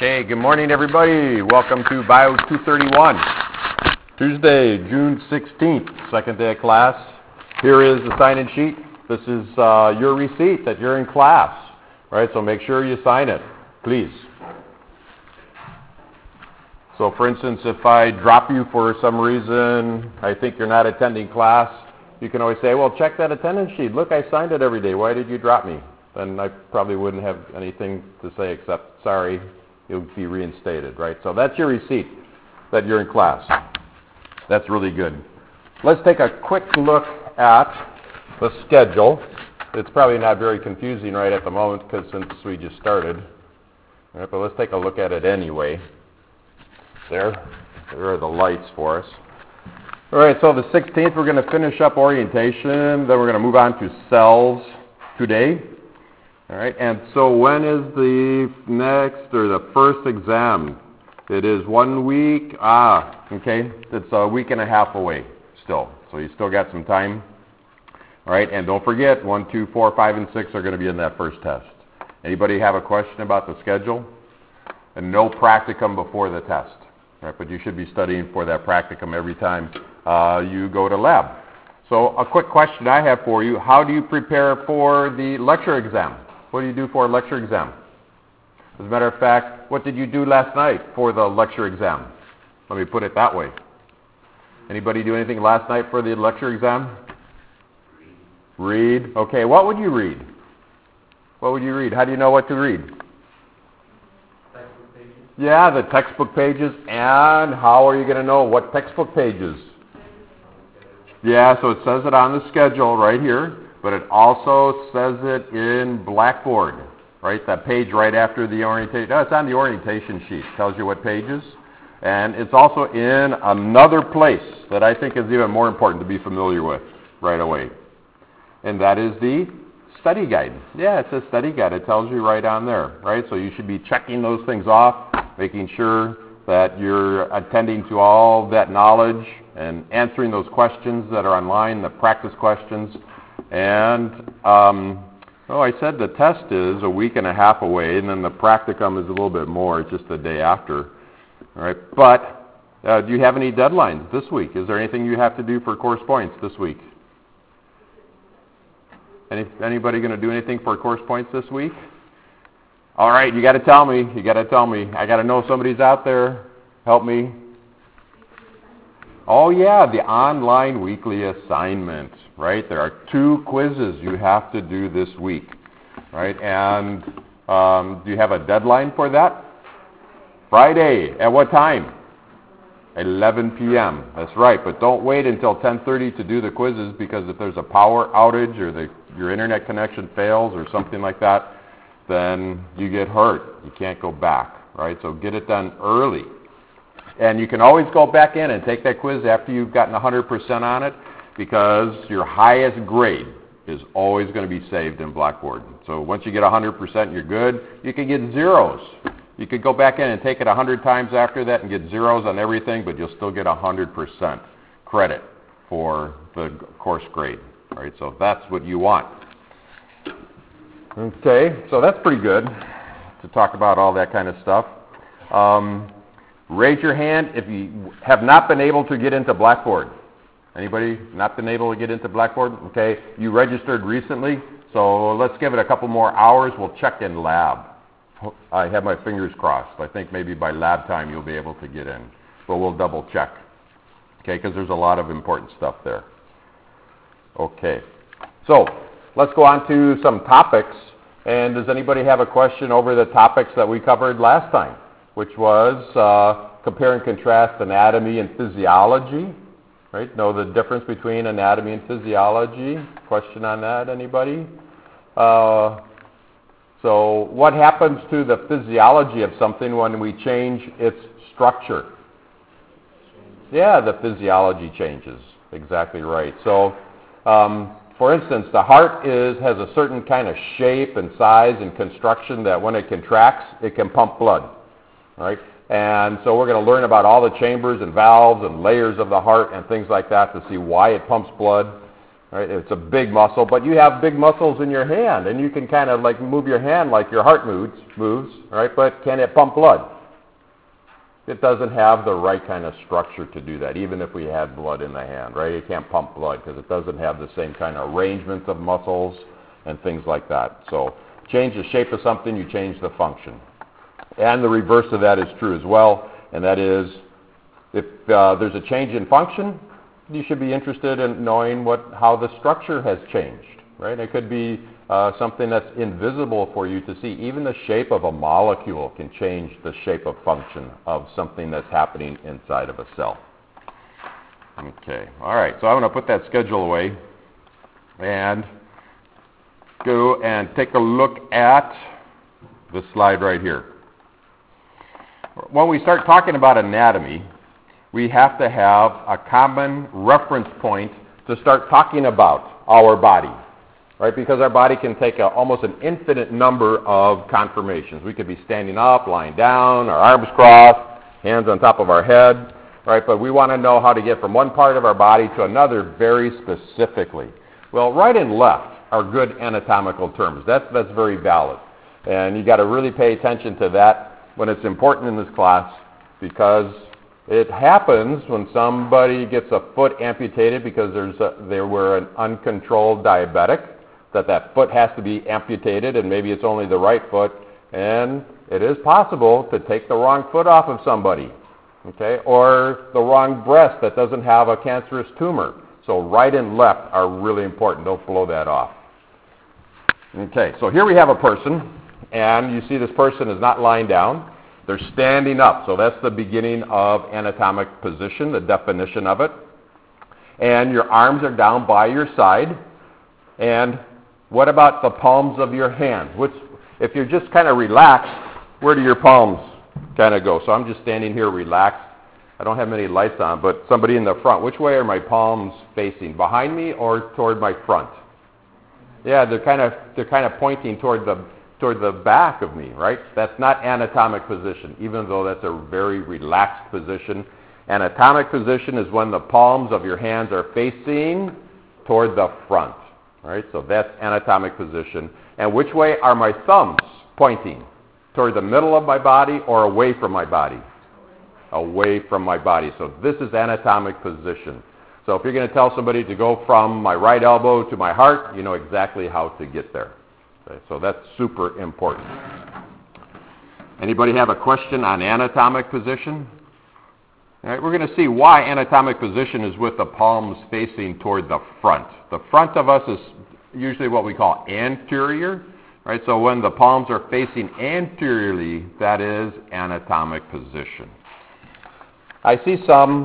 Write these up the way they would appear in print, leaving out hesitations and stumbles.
Okay, good morning everybody. Welcome to Bio 231. Tuesday, June 16th, second day of class. Here is the sign-in sheet. This is your receipt that you're in class, right? So make sure you sign it, please. So for instance, if I drop you for some reason, I think you're not attending class, you can always say, well, check that attendance sheet. Look, I signed it every day. Why did you drop me? Then I probably wouldn't have anything to say except, sorry, you'll be reinstated, right? So that's your receipt that you're in class. That's really good. Let's take a quick look at the schedule. It's probably not very confusing right at the moment because since we just started. All right, but let's take a look at it anyway. There are the lights for us. All right, so the 16th we're going to finish up orientation. Then we're going to move on to cells today. All right, and so when is the next or the first exam? It is 1 week. Okay, it's a week and a half away still. So you still got some time. All right, and don't forget 1, 2, 4, 5, and 6 are going to be in that first test. Anybody have a question about the schedule? And no practicum before the test. All right, but you should be studying for that practicum every time you go to lab. So a quick question I have for you: how do you prepare for the lecture exam? What do you do for a lecture exam? As a matter of fact, what did you do last night for the lecture exam? Let me put it that way. Anybody do anything last night for the lecture exam? Read. Okay, what would you read? What would you read? How do you know what to read? Textbook pages. Yeah, the textbook pages. And how are you going to know what textbook pages? Yeah, so it says it on the schedule right here, but it also says it in Blackboard, right? That page right after the orientation. No, it's on the orientation sheet. It tells you what pages. And it's also in another place that I think is even more important to be familiar with right away. And that is the study guide. Yeah, it's a study guide. It tells you right on there, right? So you should be checking those things off, making sure that you're attending to all that knowledge and answering those questions that are online, the practice questions. And, I said the test is a week and a half away, and then the practicum is a little bit more. It's just the day after. All right. But do you have any deadlines this week? Is there anything you have to do for course points this week? Anybody going to do anything for course points this week? All right, you got to tell me. You got to tell me. I got to know somebody's out there. Help me. Oh yeah, the online weekly assignment, right? There are 2 quizzes you have to do this week, right? And do you have a deadline for that? Friday. At what time? 11 p.m. That's right, but don't wait until 10:30 to do the quizzes, because if there's a power outage or your internet connection fails or something like that, then you get hurt. You can't go back, right? So get it done early. And you can always go back in and take that quiz after you've gotten 100% on it, because your highest grade is always going to be saved in Blackboard. So once you get 100%, you're good. You can get zeros. You could go back in and take it 100 times after that and get zeros on everything, but you'll still get 100% credit for the course grade. Right? So that's what you want. Okay, so that's pretty good to talk about all that kind of stuff. Raise your hand if you have not been able to get into Blackboard. Anybody not been able to get into Blackboard? Okay, you registered recently, so let's give it a couple more hours. We'll check in lab. I have my fingers crossed. I think maybe by lab time you'll be able to get in, but we'll double check. Okay, because there's a lot of important stuff there. Okay, so let's go on to some topics. And does anybody have a question over the topics that we covered last time, which was compare and contrast anatomy and physiology, right? Know the difference between anatomy and physiology? Question on that, anybody? So what happens to the physiology of something when we change its structure? Yeah, the physiology changes. Exactly right. So, for instance, the heart has a certain kind of shape and size and construction that when it contracts, it can pump blood. Right? And so we're going to learn about all the chambers and valves and layers of the heart and things like that to see why it pumps blood. Right? It's a big muscle, but you have big muscles in your hand, and you can kind of like move your hand like your heart moves, right? But can it pump blood? It doesn't have the right kind of structure to do that, even if we had blood in the hand, right? It can't pump blood because it doesn't have the same kind of arrangements of muscles and things like that. So change the shape of something, you change the function. And the reverse of that is true as well, and that is if there's a change in function, you should be interested in knowing how the structure has changed, right? It could be something that's invisible for you to see. Even the shape of a molecule can change the shape of function of something that's happening inside of a cell. Okay, all right, so I'm going to put that schedule away and go and take a look at this slide right here. When we start talking about anatomy, we have to have a common reference point to start talking about our body, right? Because our body can take almost an infinite number of conformations. We could be standing up, lying down, our arms crossed, hands on top of our head, right? But we want to know how to get from one part of our body to another very specifically. Well, right and left are good anatomical terms. That's very valid. And you got to really pay attention to that when it's important in this class, because it happens when somebody gets a foot amputated because they were an uncontrolled diabetic, that foot has to be amputated, and maybe it's only the right foot, and it is possible to take the wrong foot off of somebody, okay, or the wrong breast that doesn't have a cancerous tumor. So right and left are really important. Don't blow that off. Okay, so here we have a person, and you see this person is not lying down. They're standing up, so that's the beginning of anatomic position, the definition of it. And your arms are down by your side. And what about the palms of your hand? If you're just kind of relaxed, where do your palms kind of go? So I'm just standing here relaxed. I don't have many lights on, but somebody in the front, which way are my palms facing? Behind me or toward my front? Yeah, they're kind of pointing toward the back of me, right? That's not anatomic position, even though that's a very relaxed position. Anatomic position is when the palms of your hands are facing toward the front, right? So that's anatomic position. And which way are my thumbs pointing? Toward the middle of my body or away from my body? Away from my body. So this is anatomic position. So if you're going to tell somebody to go from my right elbow to my heart, you know exactly how to get there. Okay, so that's super important. Anybody have a question on anatomic position? All right, we're going to see why anatomic position is with the palms facing toward the front. The front of us is usually what we call anterior, right? So when the palms are facing anteriorly, that is anatomic position. I see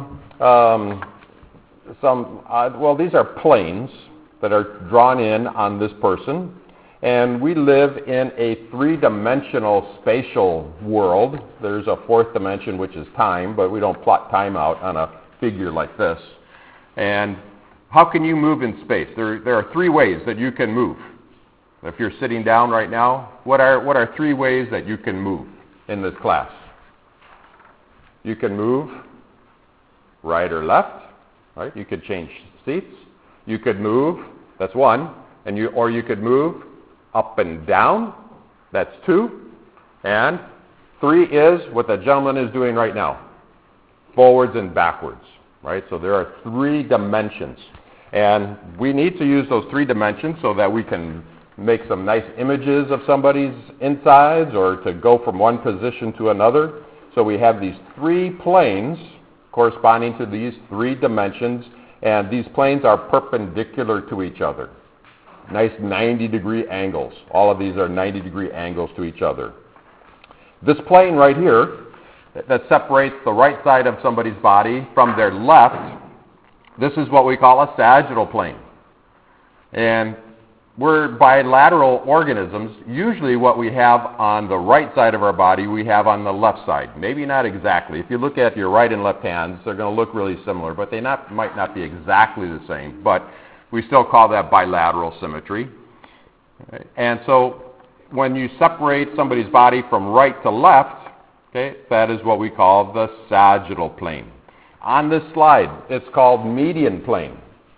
these are planes that are drawn in on this person. And we live in a three-dimensional spatial world. There's a fourth dimension, which is time, but we don't plot time out on a figure like this. And how can you move in space? There are three ways that you can move. If you're sitting down right now, what are three ways that you can move in this class? You can move right or left, right? You could change seats. You could move, that's one, or you could move up and down, that's two, and three is what the gentleman is doing right now, forwards and backwards, right? So there are three dimensions, and we need to use those three dimensions so that we can make some nice images of somebody's insides or to go from one position to another. So we have these three planes corresponding to these three dimensions, and these planes are perpendicular to each other. Nice 90-degree angles. All of these are 90-degree angles to each other. This plane right here that separates the right side of somebody's body from their left, this is what we call a sagittal plane. And we're bilateral organisms. Usually what we have on the right side of our body, we have on the left side. Maybe not exactly. If you look at your right and left hands, they're going to look really similar, but they might not be exactly the same. But we still call that bilateral symmetry. And so when you separate somebody's body from right to left, okay, that is what we call the sagittal plane. On this slide, it's called median plane.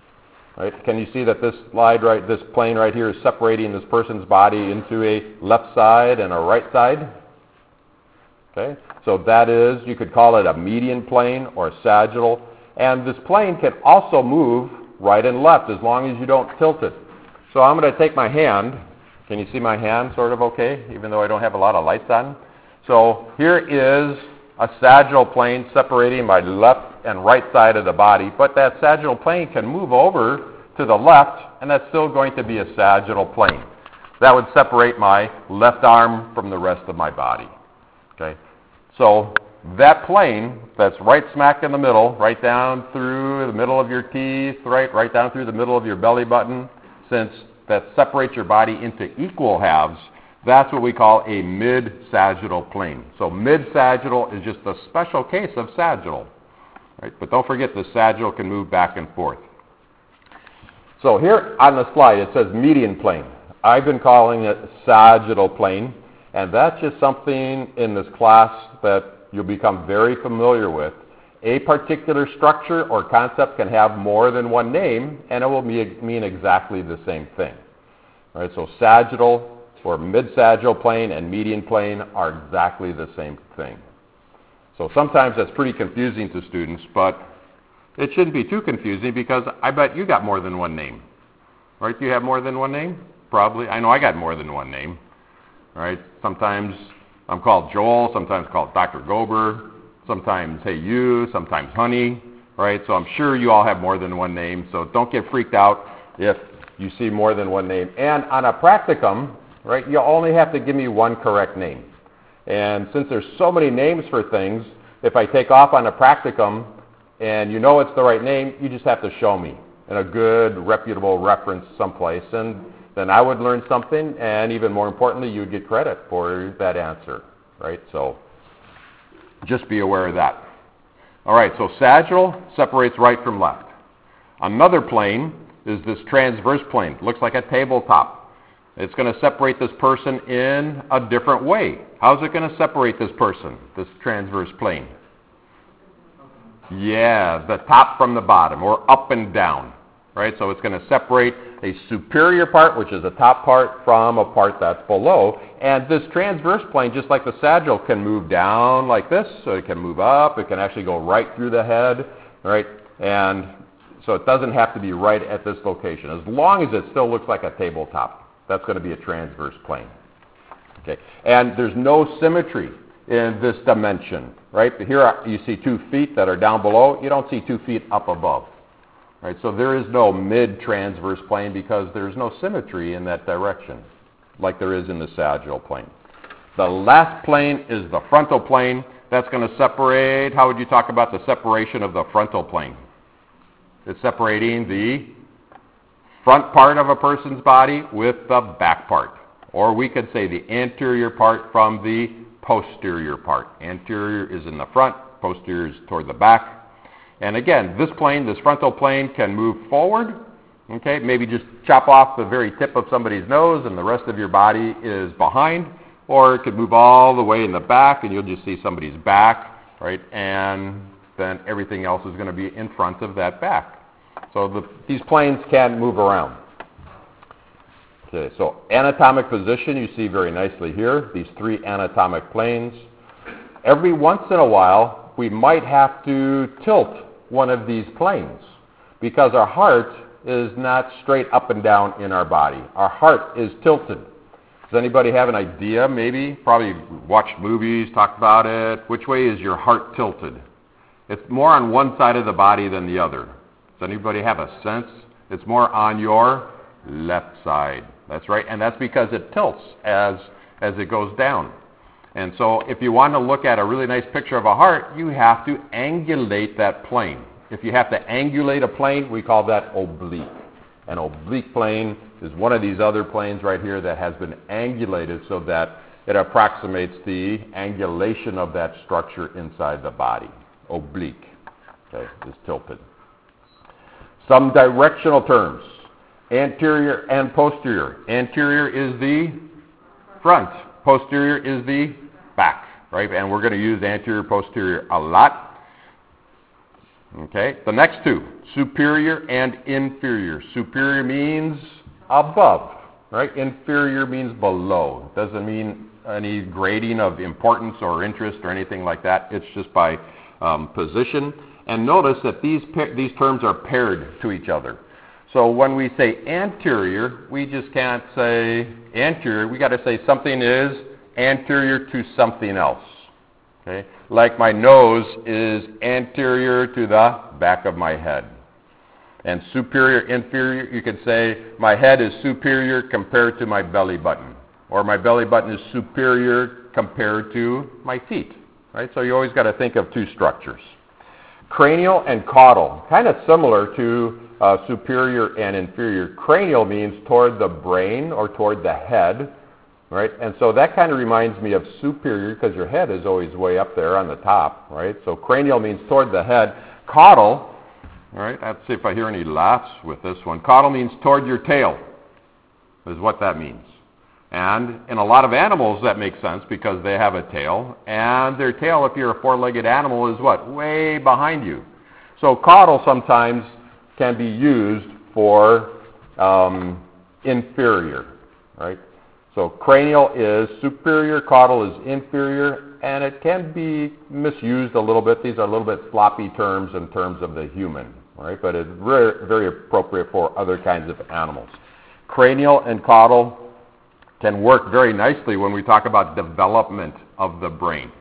Right? Can you see that this plane right here is separating this person's body into a left side and a right side? Okay, so that is, you could call it a median plane or a sagittal. And this plane can also move right and left as long as you don't tilt it. So I'm going to take my hand. Can you see my hand sort of okay, even though I don't have a lot of lights on? So here is a sagittal plane separating my left and right side of the body, but that sagittal plane can move over to the left, and that's still going to be a sagittal plane. That would separate my left arm from the rest of my body. Okay, so that plane that's right smack in the middle, right down through the middle of your teeth, right down through the middle of your belly button, since that separates your body into equal halves, that's what we call a mid-sagittal plane. So mid-sagittal is just a special case of sagittal. Right? But don't forget the sagittal can move back and forth. So here on the slide it says median plane. I've been calling it sagittal plane, and that's just something in this class that you'll become very familiar with. A particular structure or concept can have more than one name, and it will mean exactly the same thing. All right, so sagittal or mid-sagittal plane and median plane are exactly the same thing. So sometimes that's pretty confusing to students, but it shouldn't be too confusing because I bet you got more than one name. Right? Do you have more than one name? Probably. I know I got more than one name. Right? Sometimes I'm called Joel, sometimes called Dr. Gober, sometimes Hey You, sometimes Honey. Right? So I'm sure you all have more than one name, so don't get freaked out if you see more than one name. And on a practicum, right, you only have to give me one correct name. And since there's so many names for things, if I take off on a practicum and you know it's the right name, you just have to show me in a good, reputable reference someplace, and then I would learn something, and even more importantly, you would get credit for that answer, right? So just be aware of that. All right, so sagittal separates right from left. Another plane is this transverse plane. It looks like a tabletop. It's going to separate this person in a different way. How's it going to separate this person, this transverse plane? Yeah, the top from the bottom, or up and down, right? So it's going to separate a superior part, which is the top part, from a part that's below. And this transverse plane, just like the sagittal, can move down like this, so it can move up. It can actually go right through the head, right? And so it doesn't have to be right at this location, as long as it still looks like a tabletop. That's going to be a transverse plane. Okay, and there's no symmetry in this dimension, right? Here you see 2 feet that are down below. You don't see 2 feet up above, right? So there is no mid-transverse plane because there's no symmetry in that direction like there is in the sagittal plane. The last plane is the frontal plane. That's going to separate. How would you talk about the separation of the frontal plane? It's separating the front part of a person's body with the back part. Or we could say the anterior part from the posterior part. Anterior is in the front, posterior is toward the back. And again, this plane, this frontal plane, can move forward. Okay, maybe just chop off the very tip of somebody's nose and the rest of your body is behind. Or it could move all the way in the back and you'll just see somebody's back, right? And then everything else is going to be in front of that back. So these planes can move around. Okay, so anatomic position you see very nicely here, these 3 anatomic planes. Every once in a while, we might have to tilt one of these planes because our heart is not straight up and down in our body. Our heart is tilted. Does anybody have an idea, maybe? Probably watched movies, talked about it. Which way is your heart tilted? It's more on one side of the body than the other. Does anybody have a sense? It's more on your left side. That's right, and that's because it tilts as it goes down. And so if you want to look at a really nice picture of a heart, you have to angulate that plane. If you have to angulate a plane, we call that oblique. An oblique plane is one of these other planes right here that has been angulated so that it approximates the angulation of that structure inside the body. Oblique, okay, is tilted. Some directional terms. Anterior and posterior. Anterior is the front. Posterior is the back, right? And we're going to use anterior, posterior a lot. Okay, the next two, superior and inferior. Superior means above, right? Inferior means below. Doesn't mean any grading of importance or interest or anything like that. It's just by position. And notice that these terms are paired to each other. So when we say anterior, we just can't say anterior. We got to say something is anterior to something else. Okay? Like my nose is anterior to the back of my head. And superior, inferior, you could say my head is superior compared to my belly button. Or my belly button is superior compared to my feet. Right? So you always got to think of two structures. Cranial and caudal, kind of similar to superior and inferior. Cranial means toward the brain or toward the head. Right? And so that kind of reminds me of superior because your head is always way up there on the top, right? So cranial means toward the head. Caudal, all right, let's see if I hear any laughs with this one. Caudal means toward your tail is what that means. And in a lot of animals that makes sense because they have a tail. And their tail, if you're a four-legged animal, is what? Way behind you. So caudal sometimes can be used for inferior, right? So cranial is superior, caudal is inferior, and it can be misused a little bit. These are a little bit sloppy terms in terms of the human, right? But it's very, very appropriate for other kinds of animals. Cranial and caudal can work very nicely when we talk about development of the brain.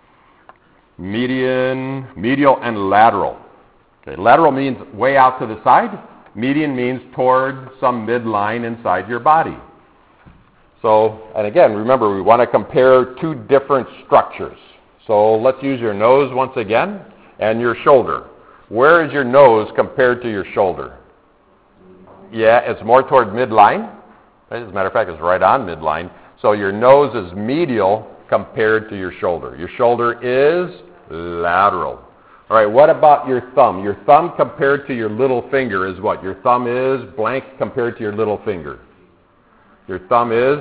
Medial, and lateral. Okay, lateral means way out to the side. Median means toward some midline inside your body. So, and again, remember, we want to compare two different structures. So let's use your nose once again and your shoulder. Where is your nose compared to your shoulder? Yeah, it's more toward midline. As a matter of fact, it's right on midline. So your nose is medial compared to your shoulder. Your shoulder is lateral. All right, what about your thumb? Your thumb compared to your little finger is what? Your thumb is blank compared to your little finger. Your thumb is,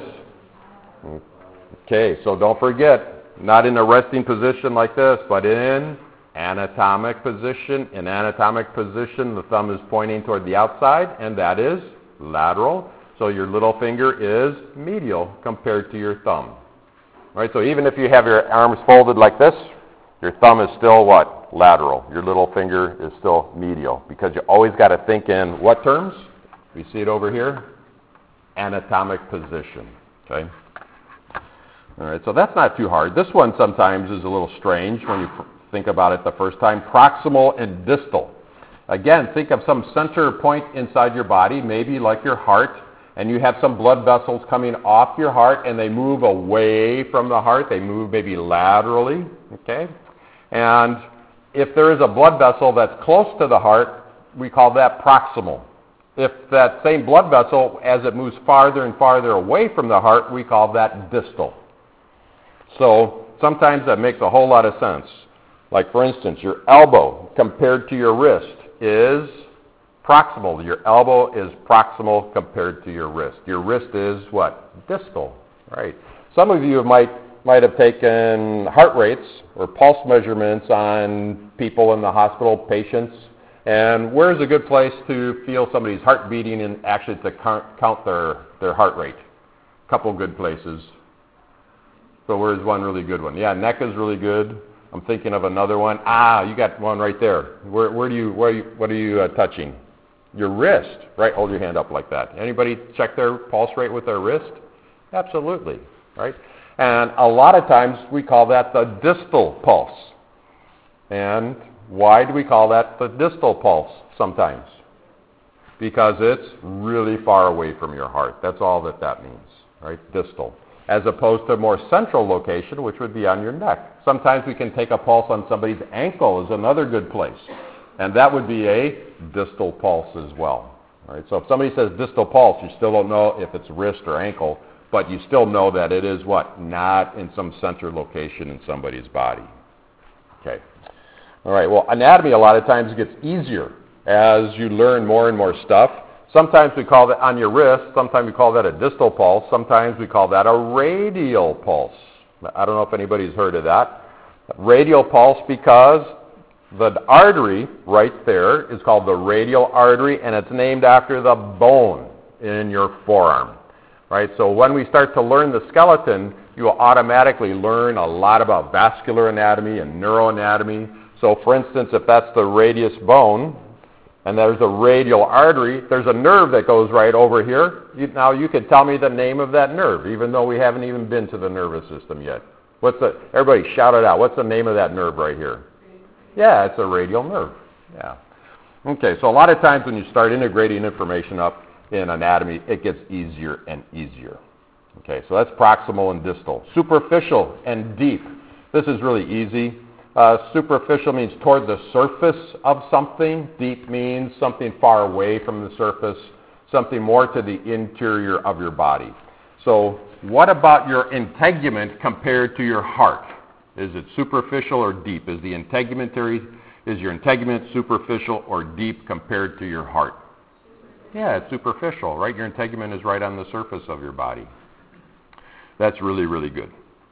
okay, so don't forget, not in a resting position like this, but in anatomic position. In anatomic position, the thumb is pointing toward the outside, and that is lateral. So your little finger is medial compared to your thumb. All right, so even if you have your arms folded like this, your thumb is still what? Lateral. Your little finger is still medial, because you always got to think in what terms? We see it over here. Anatomic position. Okay. All right, so that's not too hard. This one sometimes is a little strange when you think about it the first time. Proximal and distal. Again, think of some center point inside your body, maybe like your heart, and you have some blood vessels coming off your heart, and they move away from the heart. They move maybe laterally. Okay. And if there is a blood vessel that's close to the heart, we call that proximal. If that same blood vessel, as it moves farther and farther away from the heart, we call that distal. So sometimes that makes a whole lot of sense. Like, for instance, your elbow compared to your wrist is proximal. Your elbow is proximal compared to your wrist. Your wrist is what? Distal. Right. Some of you might have taken heart rates or pulse measurements on people in the hospital, patients. And where's a good place to feel somebody's heart beating and actually to count their heart rate? A couple good places. So where's one really good one? Yeah, neck is really good. I'm thinking of another one. You got one right there. What are you touching? Your wrist, right? Hold your hand up like that. Anybody check their pulse rate with their wrist? Absolutely, right? And a lot of times we call that the distal pulse. And why do we call that the distal pulse sometimes? Because it's really far away from your heart. That's all that means, right? Distal. As opposed to a more central location, which would be on your neck. Sometimes we can take a pulse on somebody's ankle is another good place. And that would be a distal pulse as well. Right? So if somebody says distal pulse, you still don't know if it's wrist or ankle, but you still know that it is what? Not in some center location in somebody's body. Okay. All right, well, anatomy a lot of times gets easier as you learn more and more stuff. Sometimes we call that on your wrist, sometimes we call that a distal pulse, sometimes we call that a radial pulse. I don't know if anybody's heard of that. Radial pulse because The artery right there is called the radial artery, and it's named after the bone in your forearm. Right? So when we start to learn the skeleton, you will automatically learn a lot about vascular anatomy and neuroanatomy. So for instance, if that's the radius bone, and there's a radial artery, there's a nerve that goes right over here. Now you could tell me the name of that nerve, even though we haven't even been to the nervous system yet. Everybody shout it out. What's the name of that nerve right here? Yeah, it's a radial nerve. Yeah. Okay, so a lot of times when you start integrating information up in anatomy, it gets easier and easier. Okay, so that's proximal and distal. Superficial and deep. This is really easy. Superficial means toward the surface of something. Deep means something far away from the surface, something more to the interior of your body. So what about your integument compared to your heart? Is it superficial or deep? Is your integument superficial or deep compared to your heart? Yeah, it's superficial, right? Your integument is right on the surface of your body. That's really, really good.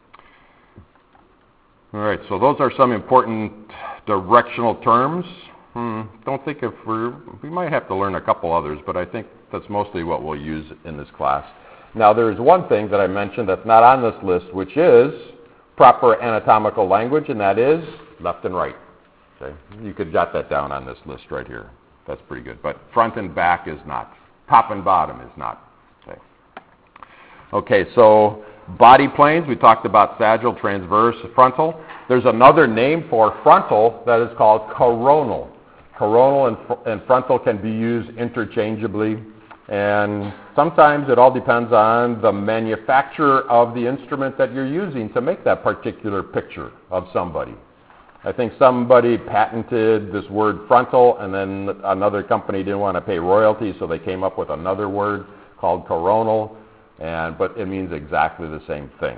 All right, so those are some important directional terms. Don't think if we might have to learn a couple others, but I think that's mostly what we'll use in this class. Now, there's one thing that I mentioned that's not on this list, which is proper anatomical language, and that is left and right. Okay, you could jot that down on this list right here. That's pretty good. But front and back is not. Top and bottom is not. Okay, so body planes, we talked about sagittal, transverse, frontal. There's another name for frontal that is called coronal. Coronal and frontal can be used interchangeably, and sometimes it all depends on the manufacturer of the instrument that you're using to make that particular picture of somebody. I think somebody patented this word frontal, and then another company didn't want to pay royalties, so they came up with another word called coronal, but it means exactly the same thing.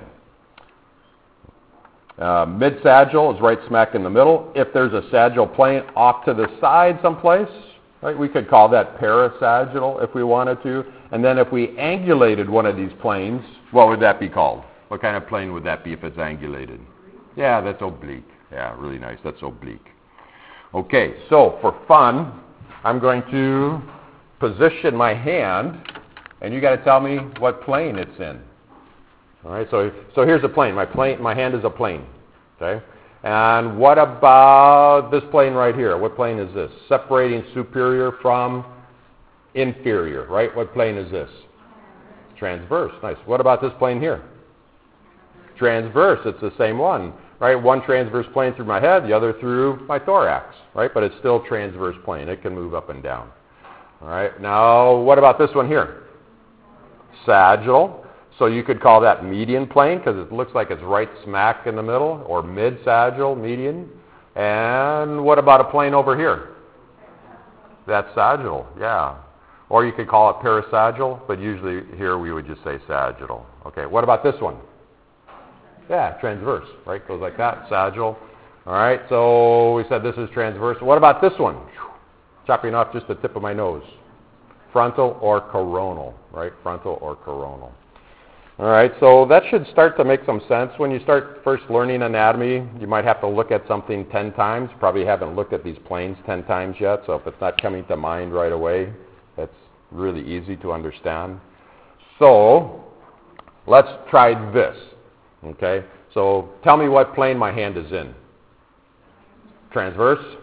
Mid-sagittal is right smack in the middle. If there's a sagittal plane off to the side someplace, right, we could call that parasagittal if we wanted to. And then if we angulated one of these planes, what would that be called? What kind of plane would that be if it's angulated? Yeah, that's oblique. Yeah, really nice. That's oblique. Okay, so for fun, I'm going to position my hand, and you got to tell me what plane it's in. All right, so here's a plane. My hand is a plane. Okay, and what about this plane right here? What plane is this? Separating superior from inferior, right? What plane is this? Transverse. Nice. What about this plane here? Transverse. It's the same one. Right, one transverse plane through my head, the other through my thorax, right? But it's still transverse plane. It can move up and down. All right, now what about this one here? Sagittal. So you could call that median plane because it looks like it's right smack in the middle, or mid-sagittal, median. And what about a plane over here? That's sagittal, yeah. Or you could call it parasagittal, but usually here we would just say sagittal. Okay, what about this one? Yeah, transverse, right? Goes like that, sagittal. All right, so we said this is transverse. What about this one? Chopping off just the tip of my nose. Frontal or coronal, right? Frontal or coronal. All right, so that should start to make some sense. When you start first learning anatomy, you might have to look at something 10 times. Probably haven't looked at these planes 10 times yet, so if it's not coming to mind right away, that's really easy to understand. So let's try this. Okay, so tell me what plane my hand is in. Transverse?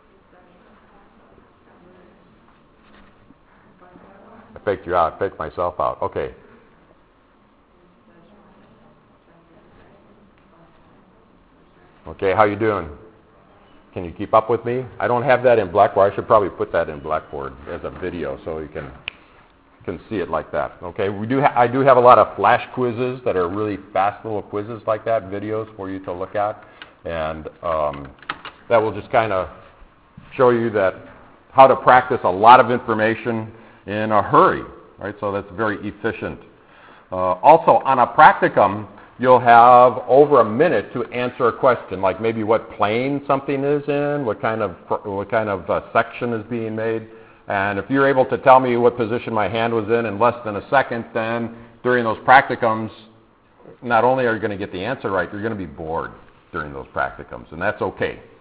I faked you out, faked myself out. Okay. Okay, how you doing? Can you keep up with me? I don't have that in Blackboard. I should probably put that in Blackboard as a video so you can see it like that. Okay, I do have a lot of flash quizzes that are really fast little quizzes like that, videos for you to look at, and that will just kind of show you that how to practice a lot of information in a hurry, right? So that's very efficient. Also, on a practicum, you'll have over a minute to answer a question, like maybe what plane something is in, what kind of section is being made. And if you're able to tell me what position my hand was in less than a second, then during those practicums, not only are you going to get the answer right, you're going to be bored during those practicums, and that's okay.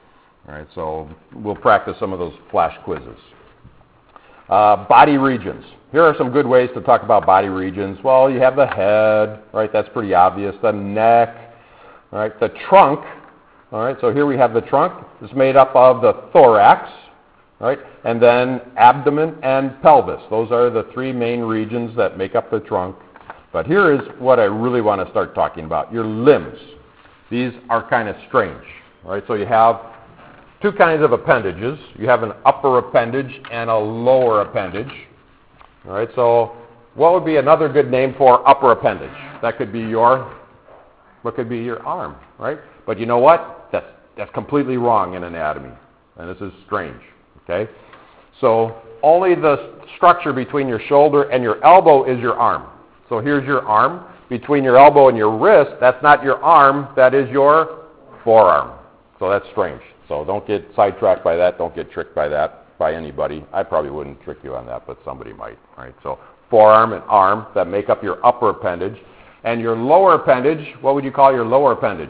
All right, so we'll practice some of those flash quizzes. Body regions. Here are some good ways to talk about body regions. Well, you have the head, right? That's pretty obvious. The neck, all right? The trunk, all right? So here we have the trunk. It's made up of the thorax, right? And then abdomen and pelvis. Those are the three main regions that make up the trunk. But here is what I really want to start talking about, your limbs. These are kind of strange, right? So you have two kinds of appendages. You have an upper appendage and a lower appendage. All right, so what would be another good name for upper appendage? That could be what could be your arm, right? But you know what? That's completely wrong in anatomy, and this is strange, okay? So only the structure between your shoulder and your elbow is your arm. So here's your arm. Between your elbow and your wrist, that's not your arm, that is your forearm. So that's strange. So don't get sidetracked by that. Don't get tricked by that, by anybody. I probably wouldn't trick you on that, but somebody might. Right? So forearm and arm, that make up your upper appendage. And your lower appendage, what would you call your lower appendage?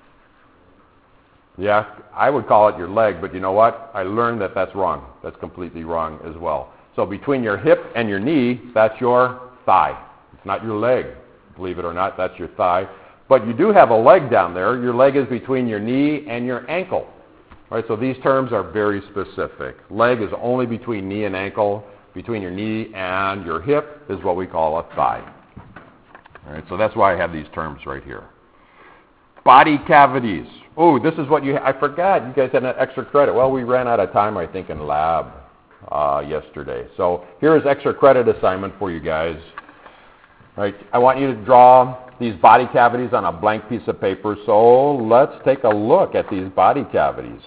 Yeah, I would call it your leg, but you know what? I learned that that's wrong. That's completely wrong as well. So between your hip and your knee, that's your thigh. It's not your leg. Believe it or not, that's your thigh. But you do have a leg down there. Your leg is between your knee and your ankle. All right, so these terms are very specific. Leg is only between knee and ankle. Between your knee and your hip is what we call a thigh. All right, so that's why I have these terms right here. Body cavities. Oh, this is what I forgot. You guys had an extra credit. Well, we ran out of time, I think, in lab yesterday. So here's extra credit assignment for you guys. All right, I want you to draw these body cavities on a blank piece of paper. So let's take a look at these body cavities.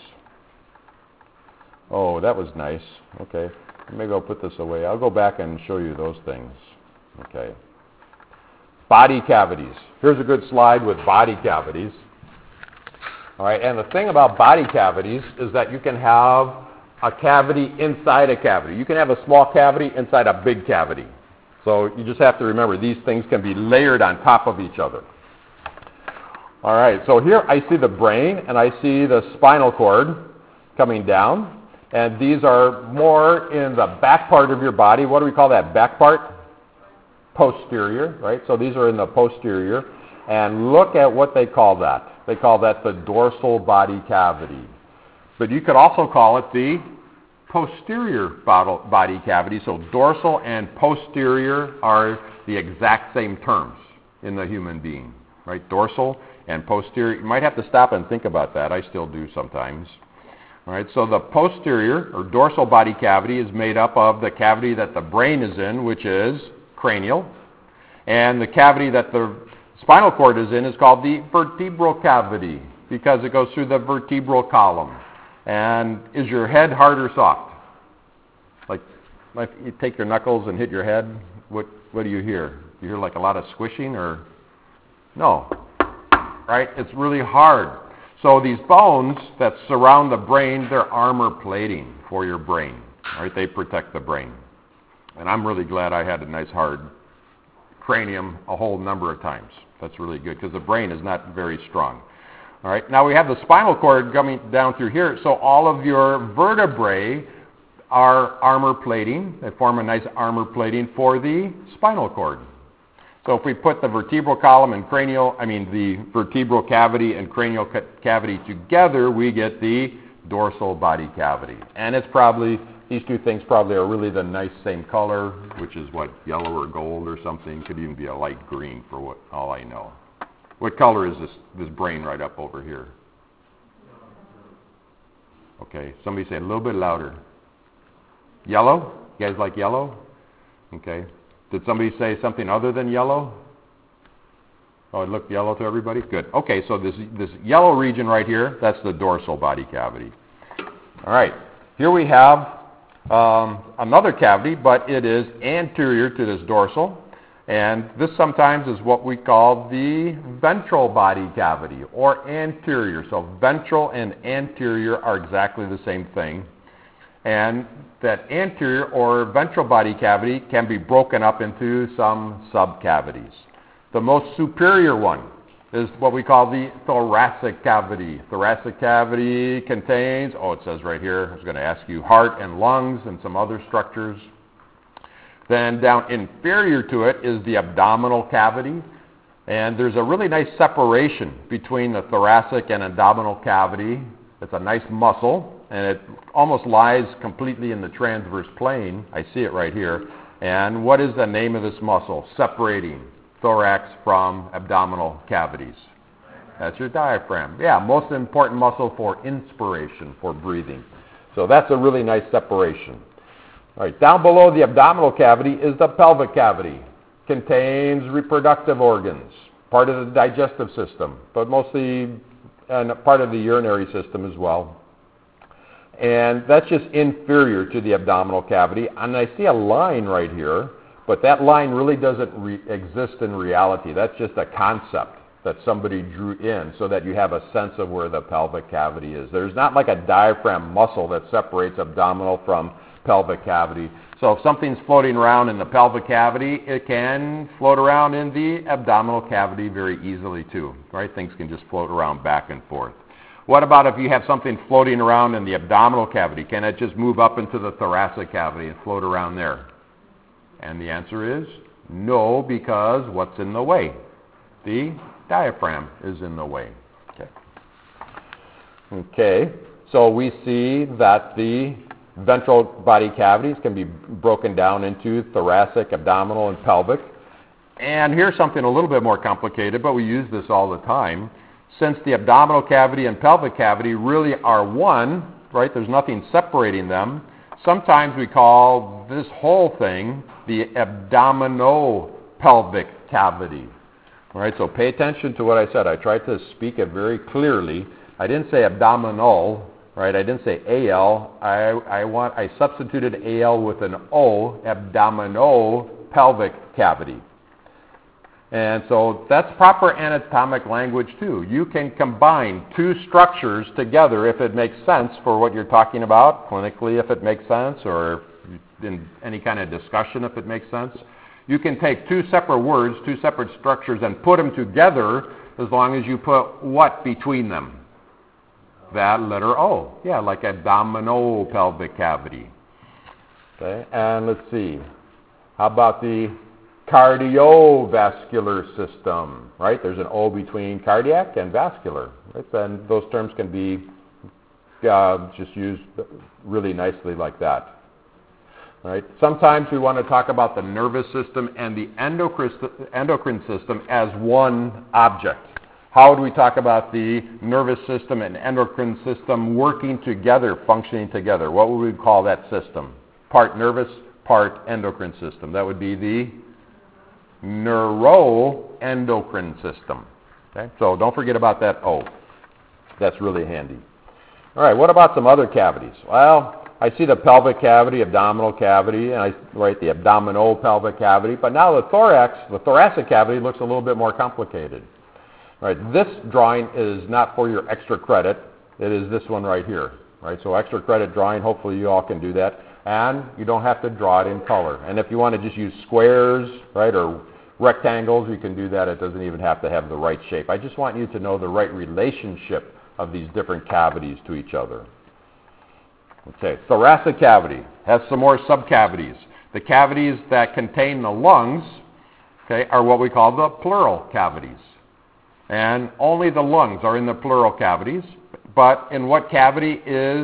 Oh, that was nice. Okay, maybe I'll put this away. I'll go back and show you those things. Okay. Body cavities. Here's a good slide with body cavities. All right, and the thing about body cavities is that you can have a cavity inside a cavity. You can have a small cavity inside a big cavity. So you just have to remember these things can be layered on top of each other. All right, so here I see the brain and I see the spinal cord coming down. And these are more in the back part of your body. What do we call that back part? Posterior, right? So these are in the posterior. And look at what they call that. They call that the dorsal body cavity. But you could also call it the posterior body cavity. So dorsal and posterior are the exact same terms in the human being, right? Dorsal and posterior. You might have to stop and think about that. I still do sometimes. All right, so the posterior or dorsal body cavity is made up of the cavity that the brain is in, which is cranial, and the cavity that the spinal cord is in is called the vertebral cavity because it goes through the vertebral column. And is your head hard or soft? Like you take your knuckles and hit your head, what do you hear? You hear like a lot of squishing or? No, right? It's really hard. So these bones that surround the brain, they're armor plating for your brain, right? They protect the brain. And I'm really glad I had a nice hard cranium a whole number of times. That's really good because the brain is not very strong. All right, now we have the spinal cord coming down through here. So all of your vertebrae are armor plating. They form a nice armor plating for the spinal cord. So if we put the vertebral column and the vertebral cavity and cranial cavity together, we get the dorsal body cavity. And it's probably, these two things probably are really the nice same color, which is what, yellow or gold or something. Could even be a light green for all I know. What color is this brain right up over here? Okay, somebody say it a little bit louder. Yellow? You guys like yellow? Okay. Did somebody say something other than yellow? Oh, it looked yellow to everybody? Good. Okay, so this yellow region right here, that's the dorsal body cavity. All right, here we have another cavity, but it is anterior to this dorsal. And this sometimes is what we call the ventral body cavity, or anterior. So ventral and anterior are exactly the same thing. And that anterior or ventral body cavity can be broken up into some subcavities. The most superior one is what we call the thoracic cavity. Thoracic cavity contains, it says right here, I was going to ask you, heart and lungs and some other structures. Then down inferior to it is the abdominal cavity. And there's a really nice separation between the thoracic and abdominal cavity. It's a nice muscle, and it almost lies completely in the transverse plane. I see it right here. And what is the name of this muscle separating thorax from abdominal cavities? That's your diaphragm. Yeah, most important muscle for inspiration, for breathing. So that's a really nice separation. All right, down below the abdominal cavity is the pelvic cavity. Contains reproductive organs, part of the digestive system, but mostly part of the urinary system as well. And that's just inferior to the abdominal cavity. And I see a line right here, but that line really doesn't exist in reality. That's just a concept that somebody drew in so that you have a sense of where the pelvic cavity is. There's not like a diaphragm muscle that separates abdominal from pelvic cavity. So if something's floating around in the pelvic cavity, it can float around in the abdominal cavity very easily too, right? Things can just float around back and forth. What about if you have something floating around in the abdominal cavity? Can it just move up into the thoracic cavity and float around there? And the answer is no, because what's in the way? The diaphragm is in the way. Okay, so we see that the ventral body cavities can be broken down into thoracic, abdominal, and pelvic. And here's something a little bit more complicated, but we use this all the time. Since the abdominal cavity and pelvic cavity really are one, right, there's nothing separating them, sometimes we call this whole thing the abdominopelvic cavity. All right, so pay attention to what I said. I tried to speak it very clearly. I didn't say abdominal, right? I didn't say AL. I substituted AL with an O, abdominopelvic cavity. And so that's proper anatomic language too. You can combine two structures together if it makes sense for what you're talking about, clinically if it makes sense, or in any kind of discussion if it makes sense. You can take two separate words, two separate structures, and put them together as long as you put what between them? That letter O. Yeah, like abdominopelvic cavity. Okay, and let's see. How about the cardiovascular system, right? There's an O between cardiac and vascular, right? And those terms can be just used really nicely like that. Right? Sometimes we want to talk about the nervous system and the endocrine system as one object. How would we talk about the nervous system and endocrine system working together, functioning together? What would we call that system? Part nervous, part endocrine system. That would be the neuroendocrine system. Okay? So don't forget about that O. That's really handy. All right, what about some other cavities? Well, I see the pelvic cavity, abdominal cavity, and I write the abdominopelvic cavity, but now the thoracic cavity looks a little bit more complicated. All right, this drawing is not for your extra credit. It is this one right here. Right, so extra credit drawing, hopefully you all can do that. And you don't have to draw it in color. And if you want to just use squares, right, or rectangles, you can do that. It doesn't even have to have the right shape. I just want you to know the right relationship of these different cavities to each other. Okay, thoracic cavity has some more subcavities. The cavities that contain the lungs, okay, are what we call the pleural cavities. And only the lungs are in the pleural cavities. But in what cavity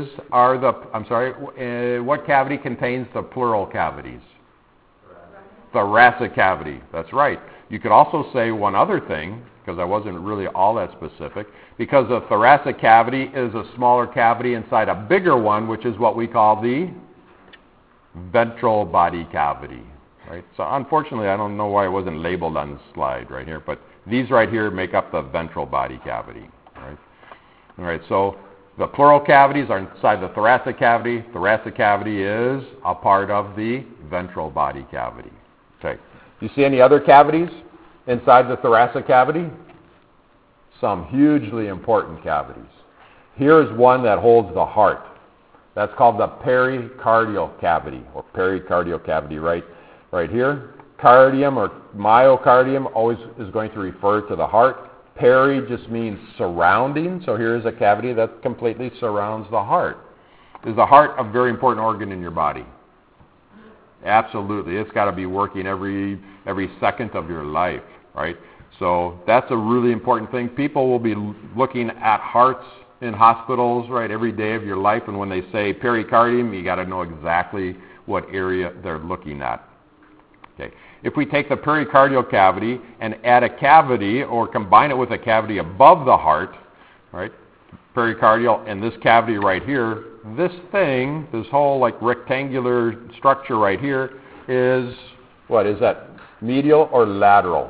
what cavity contains the pleural cavities? Thoracic cavity. That's right. You could also say one other thing, because I wasn't really all that specific, because the thoracic cavity is a smaller cavity inside a bigger one, which is what we call the ventral body cavity. Right? So unfortunately, I don't know why it wasn't labeled on the slide right here, but these right here make up the ventral body cavity. Right? All right, so the pleural cavities are inside the thoracic cavity. Thoracic cavity is a part of the ventral body cavity. Okay. You see any other cavities inside the thoracic cavity? Some hugely important cavities. Here's one that holds the heart. That's called the pericardial cavity, or pericardial cavity right here. Cardium or myocardium always is going to refer to the heart. Peri just means surrounding. So here's a cavity that completely surrounds the heart. Is the heart a very important organ in your body? Absolutely. It's got to be working every second of your life, right? So that's a really important thing. People will be looking at hearts in hospitals, right, every day of your life. And when they say pericardium, you got to know exactly what area they're looking at. Okay. If we take the pericardial cavity and add a cavity or combine it with a cavity above the heart, right, pericardial and this cavity right here, this thing, this whole like rectangular structure right here is, what is that, medial or lateral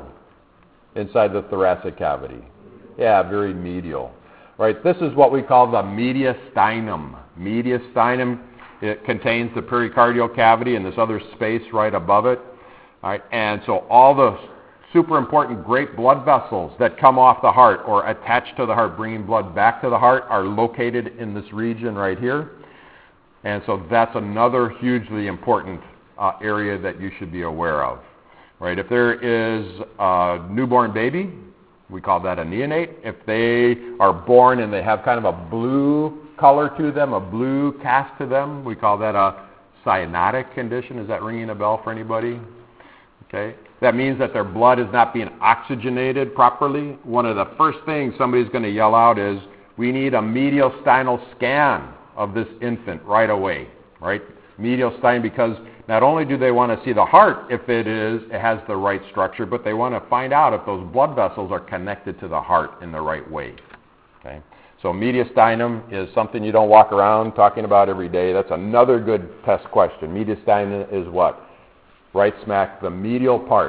inside the thoracic cavity? Yeah, very medial. Right, this is what we call the mediastinum. Mediastinum, it contains the pericardial cavity and this other space right above it. All right, and so all the super important great blood vessels that come off the heart or attach to the heart, bringing blood back to the heart, are located in this region right here. And so that's another hugely important area that you should be aware of. Right, if there is a newborn baby, we call that a neonate. If they are born and they have kind of a blue color to them, a blue cast to them, we call that a cyanotic condition. Is that ringing a bell for anybody? Okay. That means that their blood is not being oxygenated properly. One of the first things somebody's going to yell out is, we need a mediastinal scan of this infant right away, right? Mediastinum, because not only do they want to see the heart if it has the right structure, but they want to find out if those blood vessels are connected to the heart in the right way. Okay? So mediastinum is something you don't walk around talking about every day. That's another good test question. Mediastinum is what? Right smack the medial part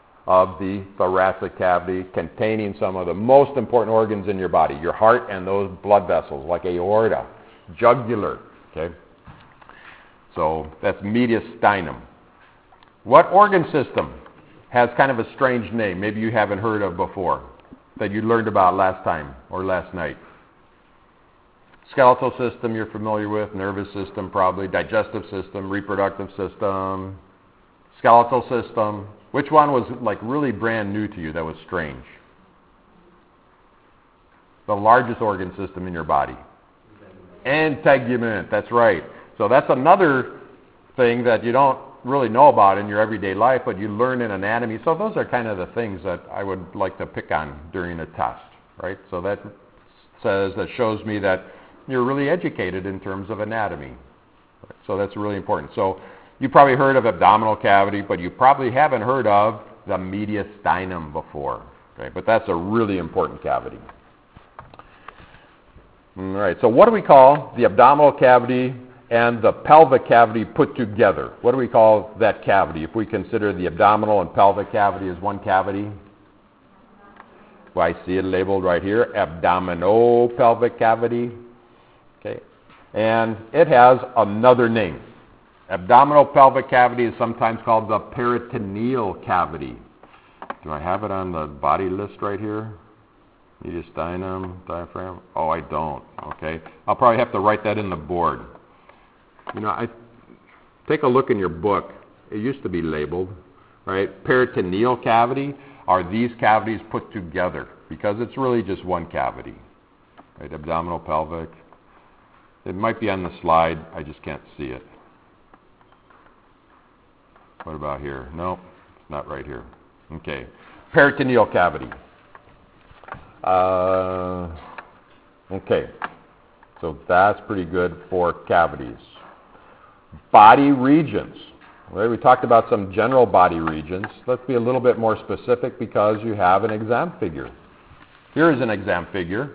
of the thoracic cavity, containing some of the most important organs in your body, your heart and those blood vessels like aorta, jugular. Okay? So that's mediastinum. What organ system has kind of a strange name, maybe you haven't heard of before, that you learned about last time or last night? Skeletal system you're familiar with, nervous system probably, digestive system, reproductive system, skeletal system. Which one was like really brand new to you that was strange? The largest organ system in your body. Integument, that's right. So that's another thing that you don't really know about in your everyday life, but you learn in anatomy. So those are kind of the things that I would like to pick on during a test, right? So that shows me that you're really educated in terms of anatomy. So that's really important. So you probably heard of abdominal cavity, but you probably haven't heard of the mediastinum before. Okay? But that's a really important cavity. All right, so what do we call the abdominal cavity and the pelvic cavity put together? What do we call that cavity if we consider the abdominal and pelvic cavity as one cavity? Well, I see it labeled right here, abdominopelvic cavity. Okay, and it has another name. Abdominopelvic cavity is sometimes called the peritoneal cavity. Do I have it on the body list right here? Mediastinum, diaphragm? Oh, I don't. Okay, I'll probably have to write that in the board. You know, I take a look in your book. It used to be labeled, right? Peritoneal cavity are these cavities put together because it's really just one cavity, right? Abdominal, pelvic. It might be on the slide. I just can't see it. What about here? No, it's not right here. Okay, peritoneal cavity. Okay, so that's pretty good for cavities. Body regions. Right, we talked about some general body regions. Let's be a little bit more specific because you have an exam figure. Here is an exam figure.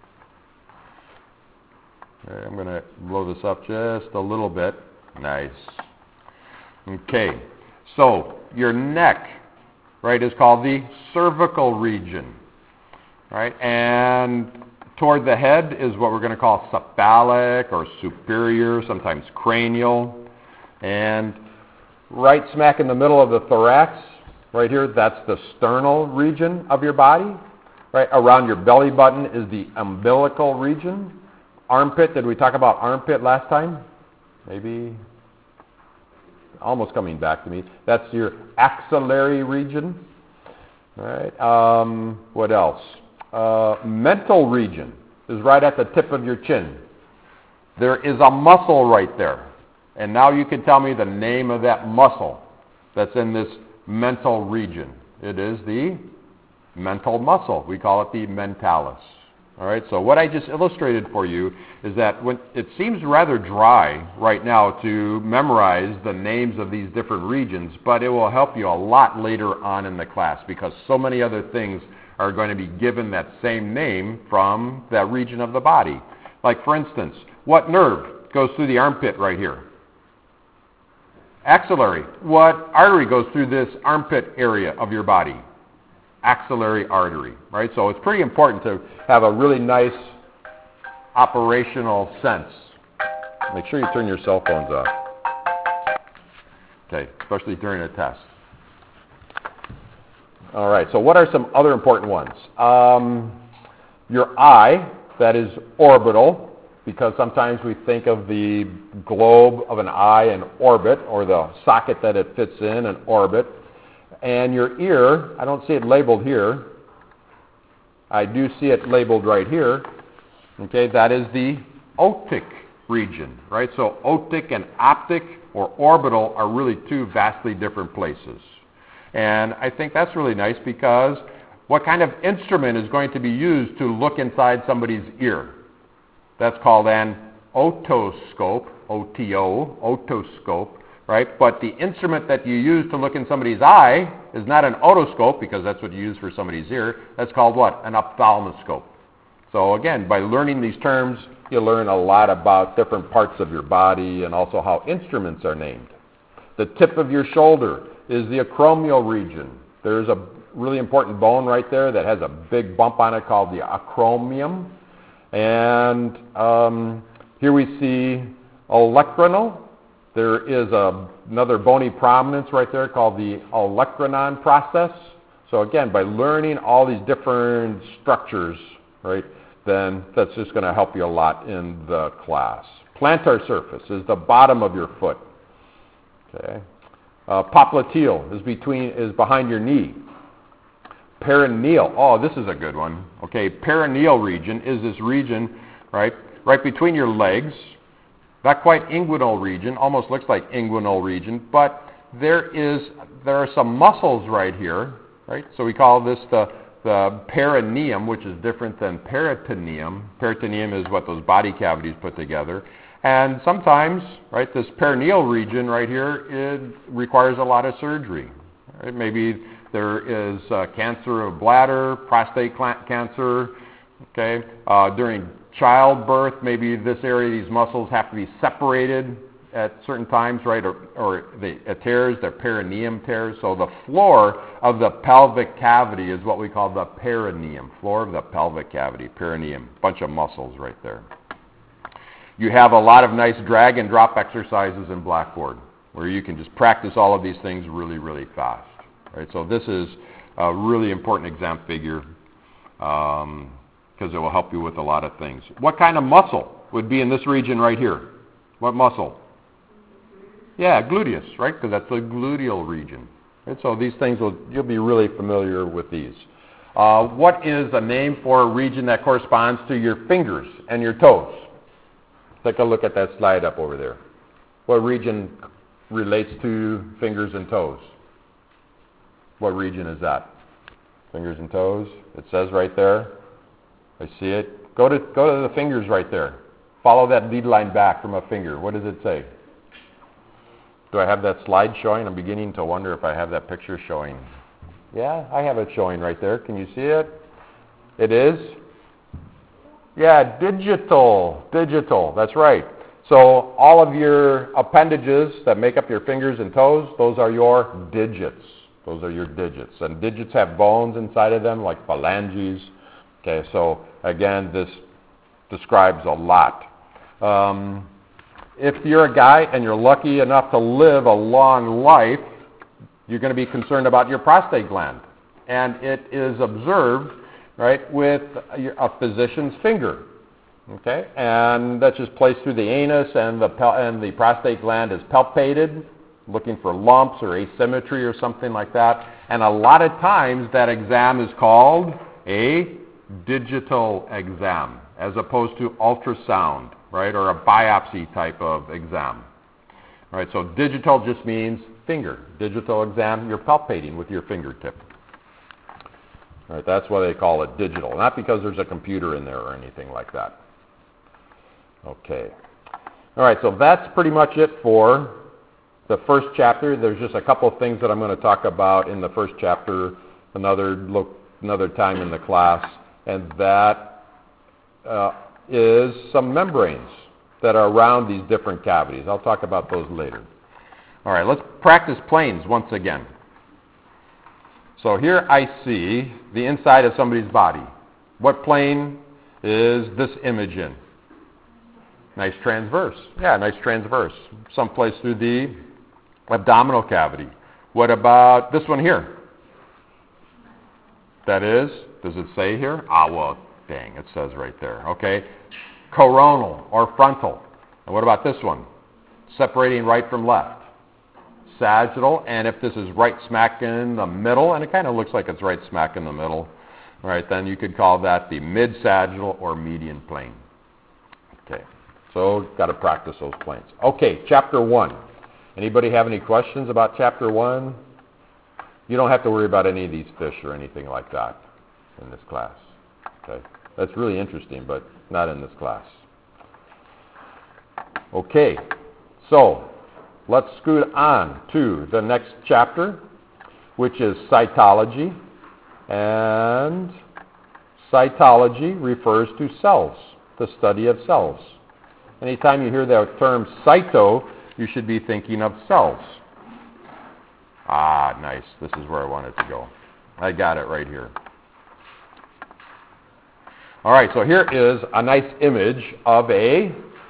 Okay, I'm going to blow this up just a little bit. Nice. Okay, so your neck, right, is called the cervical region. Right, and toward the head is what we're going to call cephalic or superior, sometimes cranial. And right smack in the middle of the thorax, right here, that's the sternal region of your body. Right around your belly button is the umbilical region. Armpit, did we talk about armpit last time? Maybe almost coming back to me. That's your axillary region. All right. What else? mental region is right at the tip of your chin. There is a muscle right there. And now you can tell me the name of that muscle that's in this mental region. It is the mental muscle. We call it the mentalis. All right, so what I just illustrated for you is that when it seems rather dry right now to memorize the names of these different regions, but it will help you a lot later on in the class because so many other things are going to be given that same name from that region of the body. Like, for instance, what nerve goes through the armpit right here? Axillary. What artery goes through this armpit area of your body? Axillary artery, right? So it's pretty important to have a really nice operational sense. Make sure you turn your cell phones off. Okay, especially during a test. All right, so what are some other important ones? Your eye, that is orbital, because sometimes we think of the globe of an eye in orbit, or the socket that it fits in, an orbit. And your ear, I don't see it labeled here. I do see it labeled right here. Okay, that is the otic region, right? So otic and optic or orbital are really two vastly different places. And I think that's really nice because what kind of instrument is going to be used to look inside somebody's ear? That's called an otoscope, O-T-O, otoscope, right? But the instrument that you use to look in somebody's eye is not an otoscope because that's what you use for somebody's ear. That's called what? An ophthalmoscope. So again, by learning these terms, you learn a lot about different parts of your body and also how instruments are named. The tip of your shoulder is the acromial region. There's a really important bone right there that has a big bump on it called the acromion. And here we see olecranon. There is another bony prominence right there called the olecranon process. So again, by learning all these different structures, right, then that's just going to help you a lot in the class. Plantar surface is the bottom of your foot. Okay. Popliteal is behind your knee. Perineal. Oh, this is a good one. Okay, perineal region is this region, right between your legs. Not quite inguinal region, almost looks like inguinal region, but there are some muscles right here, right? So we call this the perineum, which is different than peritoneum. Peritoneum is what those body cavities put together. And sometimes, right, this perineal region right here, it requires a lot of surgery. Right? Maybe there is cancer of bladder, prostate cancer, okay? During childbirth, maybe this area, these muscles have to be separated at certain times, right? Or it tears, their perineum tears. So the floor of the pelvic cavity is what we call the perineum, floor of the pelvic cavity, perineum, bunch of muscles right there. You have a lot of nice drag and drop exercises in Blackboard where you can just practice all of these things really, really fast. Right? So this is a really important exam figure because it will help you with a lot of things. What kind of muscle would be in this region right here? What muscle? Yeah, gluteus, right? Because that's the gluteal region. Right? So these things, you'll be really familiar with these. What is a name for a region that corresponds to your fingers and your toes? Take a look at that slide up over there. What region relates to fingers and toes? What region is that? Fingers and toes. It says right there. I see it. Go to the fingers right there. Follow that lead line back from a finger. What does it say? Do I have that slide showing? I'm beginning to wonder if I have that picture showing. Yeah, I have it showing right there. Can you see it? It is? Yeah, digital. Digital. That's right. So all of your appendages that make up your fingers and toes, those are your digits. Those are your digits. And digits have bones inside of them, like phalanges. Okay, so again, this describes a lot. If you're a guy and you're lucky enough to live a long life, you're going to be concerned about your prostate gland. And it is observed, right, with a physician's finger. Okay, and that's just placed through the anus, and the prostate gland is palpated, looking for lumps or asymmetry or something like that. And a lot of times that exam is called a digital exam as opposed to ultrasound, right, or a biopsy type of exam. All right, so digital just means finger. Digital exam, you're palpating with your fingertip. All right, that's why they call it digital, not because there's a computer in there or anything like that. Okay. All right, so that's pretty much it for the first chapter. There's just a couple of things that I'm going to talk about in the first chapter, another time in the class, and that is some membranes that are around these different cavities. I'll talk about those later. All right, let's practice planes once again. So here I see the inside of somebody's body. What plane is this image in? Nice transverse. Yeah, nice transverse. Someplace through the abdominal cavity. What about this one here? That is, does it say here? Ah, well, dang, it says right there. Okay. Coronal or frontal. And what about this one? Separating right from left. Sagittal, and if this is right smack in the middle, and it kind of looks like it's right smack in the middle, right, then you could call that the mid-sagittal or median plane. Okay, so got to practice those planes. Okay, chapter 1. Anybody have any questions about chapter 1? You don't have to worry about any of these fish or anything like that in this class. Okay, that's really interesting, but not in this class. Okay, so let's scoot on to the next chapter, which is cytology. And cytology refers to cells, the study of cells. Anytime you hear the term cyto, you should be thinking of cells. Ah, nice. This is where I wanted to go. I got it right here. All right, so here is a nice image of a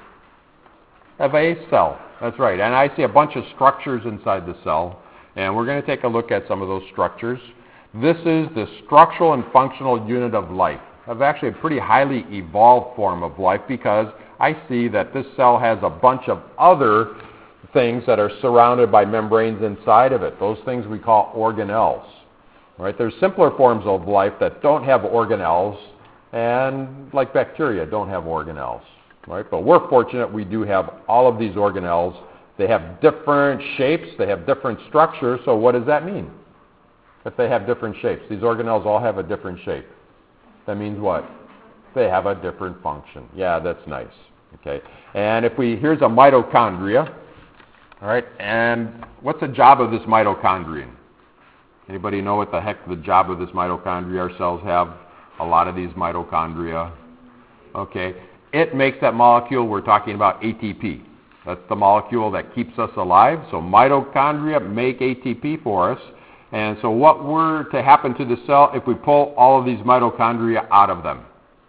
cell. That's right. And I see a bunch of structures inside the cell, and we're going to take a look at some of those structures. This is the structural and functional unit of life, of actually a pretty highly evolved form of life, because I see that this cell has a bunch of other things that are surrounded by membranes inside of it. Those things we call organelles. Right? There's simpler forms of life that don't have organelles, and like bacteria don't have organelles. Right? But we're fortunate we do have all of these organelles. They have different shapes, they have different structures, so what does that mean? If they have different shapes, these organelles all have a different shape. That means what? They have a different function. Yeah, that's nice. Okay. And here's a mitochondria. All right, and what's the job of this mitochondrion? Anybody know what the heck the job of this mitochondria? Our cells have a lot of these mitochondria. Okay. It makes that molecule we're talking about, ATP. That's the molecule that keeps us alive. So mitochondria make ATP for us. And so what were to happen to the cell if we pull all of these mitochondria out of them?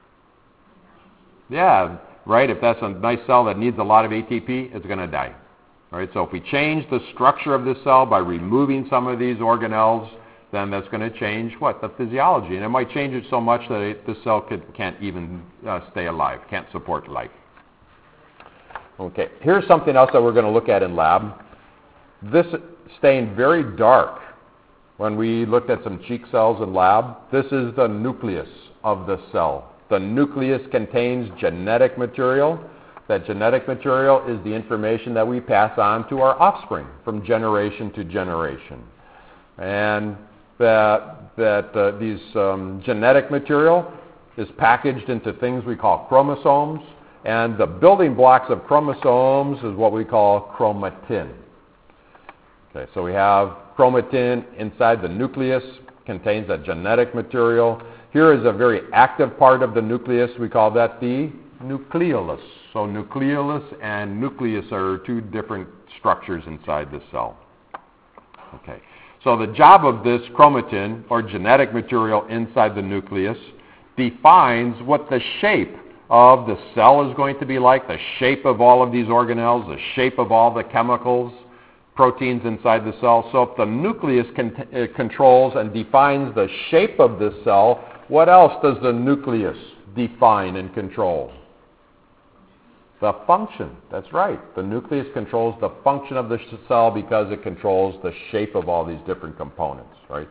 Yeah, right? If that's a nice cell that needs a lot of ATP, it's going to die. All right, so if we change the structure of this cell by removing some of these organelles, then that's going to change what? The physiology. And it might change it so much that the cell can't even stay alive, can't support life. Okay, here's something else that we're going to look at in lab. This stained very dark when we looked at some cheek cells in lab. This is the nucleus of the cell. The nucleus contains genetic material. That genetic material is the information that we pass on to our offspring from generation to generation. And these genetic material is packaged into things we call chromosomes, and the building blocks of chromosomes is what we call chromatin. Okay, so we have chromatin inside the nucleus, contains that genetic material. Here is a very active part of the nucleus. We call that the nucleolus. So nucleolus and nucleus are two different structures inside the cell. Okay. So the job of this chromatin, or genetic material inside the nucleus, defines what the shape of the cell is going to be like, the shape of all of these organelles, the shape of all the chemicals, proteins inside the cell. So if the nucleus controls and defines the shape of this cell, what else does the nucleus define and control? The function. That's right. The nucleus controls the function of the cell because it controls the shape of all these different components, right?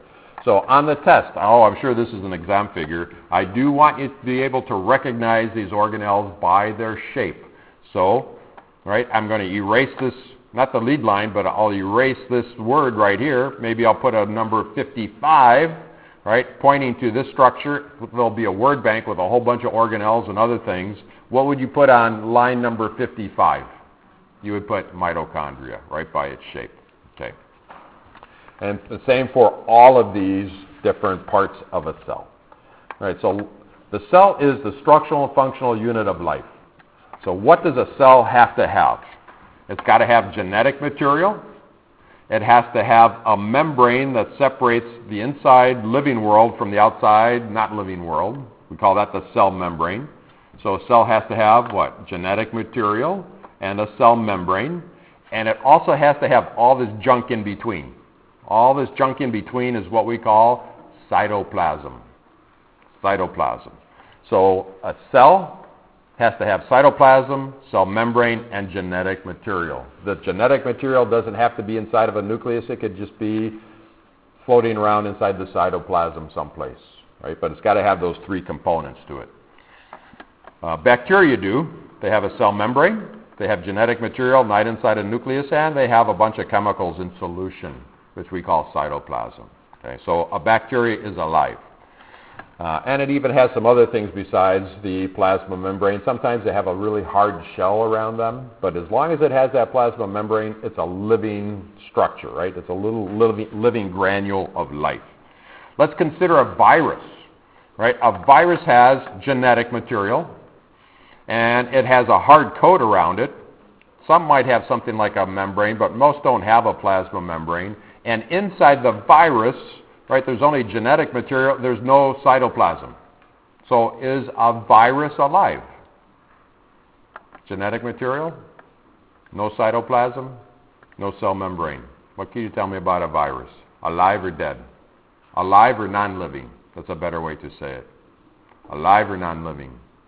So on the test, I'm sure this is an exam figure, I do want you to be able to recognize these organelles by their shape. So, right, I'm going to erase this, not the lead line, but I'll erase this word right here. Maybe I'll put a number 55, right, pointing to this structure. There'll be a word bank with a whole bunch of organelles and other things. What would you put on line number 55? You would put mitochondria, right, by its shape. Okay. And the same for all of these different parts of a cell. All right, so the cell is the structural and functional unit of life. So what does a cell have to have? It's got to have genetic material. It has to have a membrane that separates the inside living world from the outside not living world. We call that the cell membrane. So a cell has to have what? Genetic material and a cell membrane. And it also has to have all this junk in between. All this junk in between is what we call cytoplasm. Cytoplasm. So a cell has to have cytoplasm, cell membrane, and genetic material. The genetic material doesn't have to be inside of a nucleus. It could just be floating around inside the cytoplasm someplace, right? But it's got to have those three components to it. Bacteria do. They have a cell membrane. They have genetic material not inside a nucleus, and they have a bunch of chemicals in solution, which we call cytoplasm. Okay, so a bacteria is alive. And it even has some other things besides the plasma membrane. Sometimes they have a really hard shell around them, but as long as it has that plasma membrane, it's a living structure, right? It's a little living granule of life. Let's consider a virus, right? A virus has genetic material, and it has a hard coat around it. Some might have something like a membrane, but most don't have a plasma membrane. And inside the virus, right, there's only genetic material, there's no cytoplasm. So is a virus alive? Genetic material, no cytoplasm, no cell membrane. What can you tell me about a virus? Alive or dead? Alive or non-living? That's a better way to say it. Alive or non-living?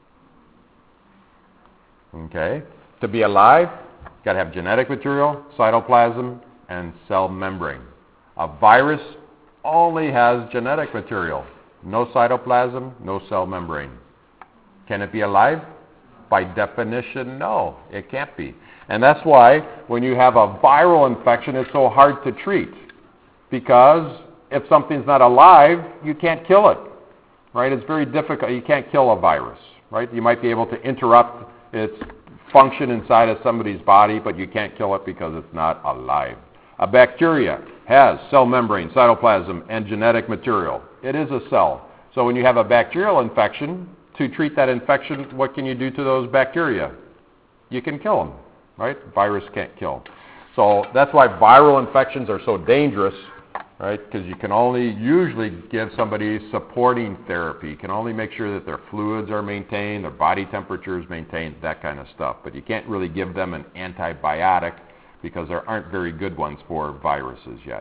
Okay. To be alive, you've got to have genetic material, cytoplasm, and cell membrane. A virus only has genetic material, no cytoplasm, no cell membrane. Can it be alive? By definition, no, it can't be. And that's why when you have a viral infection, it's so hard to treat. Because if something's not alive, you can't kill it, right? It's very difficult. You can't kill a virus, right? You might be able to interrupt its function inside of somebody's body, but you can't kill it because it's not alive. A bacteria has cell membrane, cytoplasm, and genetic material. It is a cell. So when you have a bacterial infection, to treat that infection, what can you do to those bacteria? You can kill them, right? Virus can't kill. So that's why viral infections are so dangerous, right? Because you can only usually give somebody supporting therapy. You can only make sure that their fluids are maintained, their body temperature is maintained, that kind of stuff. But you can't really give them an antibiotic because there aren't very good ones for viruses yet.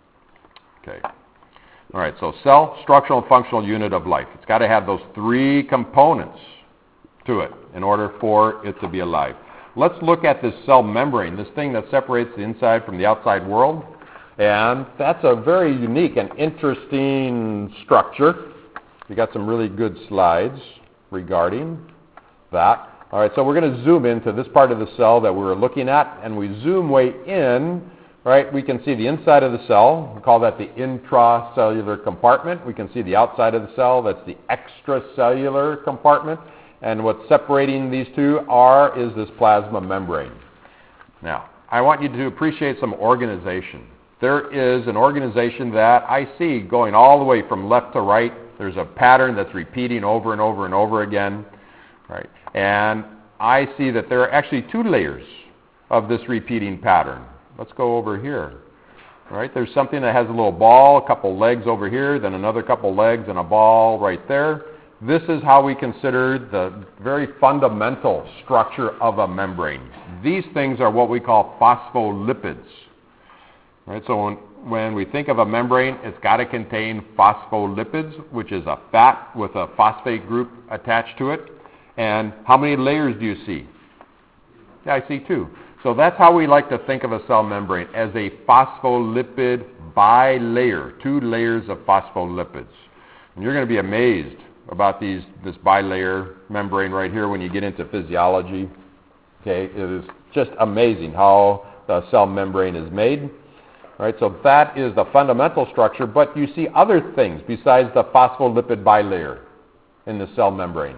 Okay. All right, so cell, structural and functional unit of life. It's got to have those three components to it in order for it to be alive. Let's look at this cell membrane, this thing that separates the inside from the outside world. And that's a very unique and interesting structure. We got some really good slides regarding that. All right, so we're going to zoom into this part of the cell that we were looking at, and we zoom way in, right? We can see the inside of the cell. We call that the intracellular compartment. We can see the outside of the cell. That's the extracellular compartment. And what's separating these two is this plasma membrane. Now, I want you to appreciate some organization. There is an organization that I see going all the way from left to right. There's a pattern that's repeating over and over and over again. Right? And I see that there are actually two layers of this repeating pattern. Let's go over here. Right? There's something that has a little ball, a couple legs over here, then another couple legs and a ball right there. This is how we consider the very fundamental structure of a membrane. These things are what we call phospholipids. Right? So when we think of a membrane, it's got to contain phospholipids, which is a fat with a phosphate group attached to it. And how many layers do you see? Yeah, I see two. So that's how we like to think of a cell membrane, as a phospholipid bilayer, 2 layers of phospholipids. And you're going to be amazed about this bilayer membrane right here when you get into physiology. Okay, it is just amazing how the cell membrane is made. All right, so that is the fundamental structure, but you see other things besides the phospholipid bilayer in the cell membrane.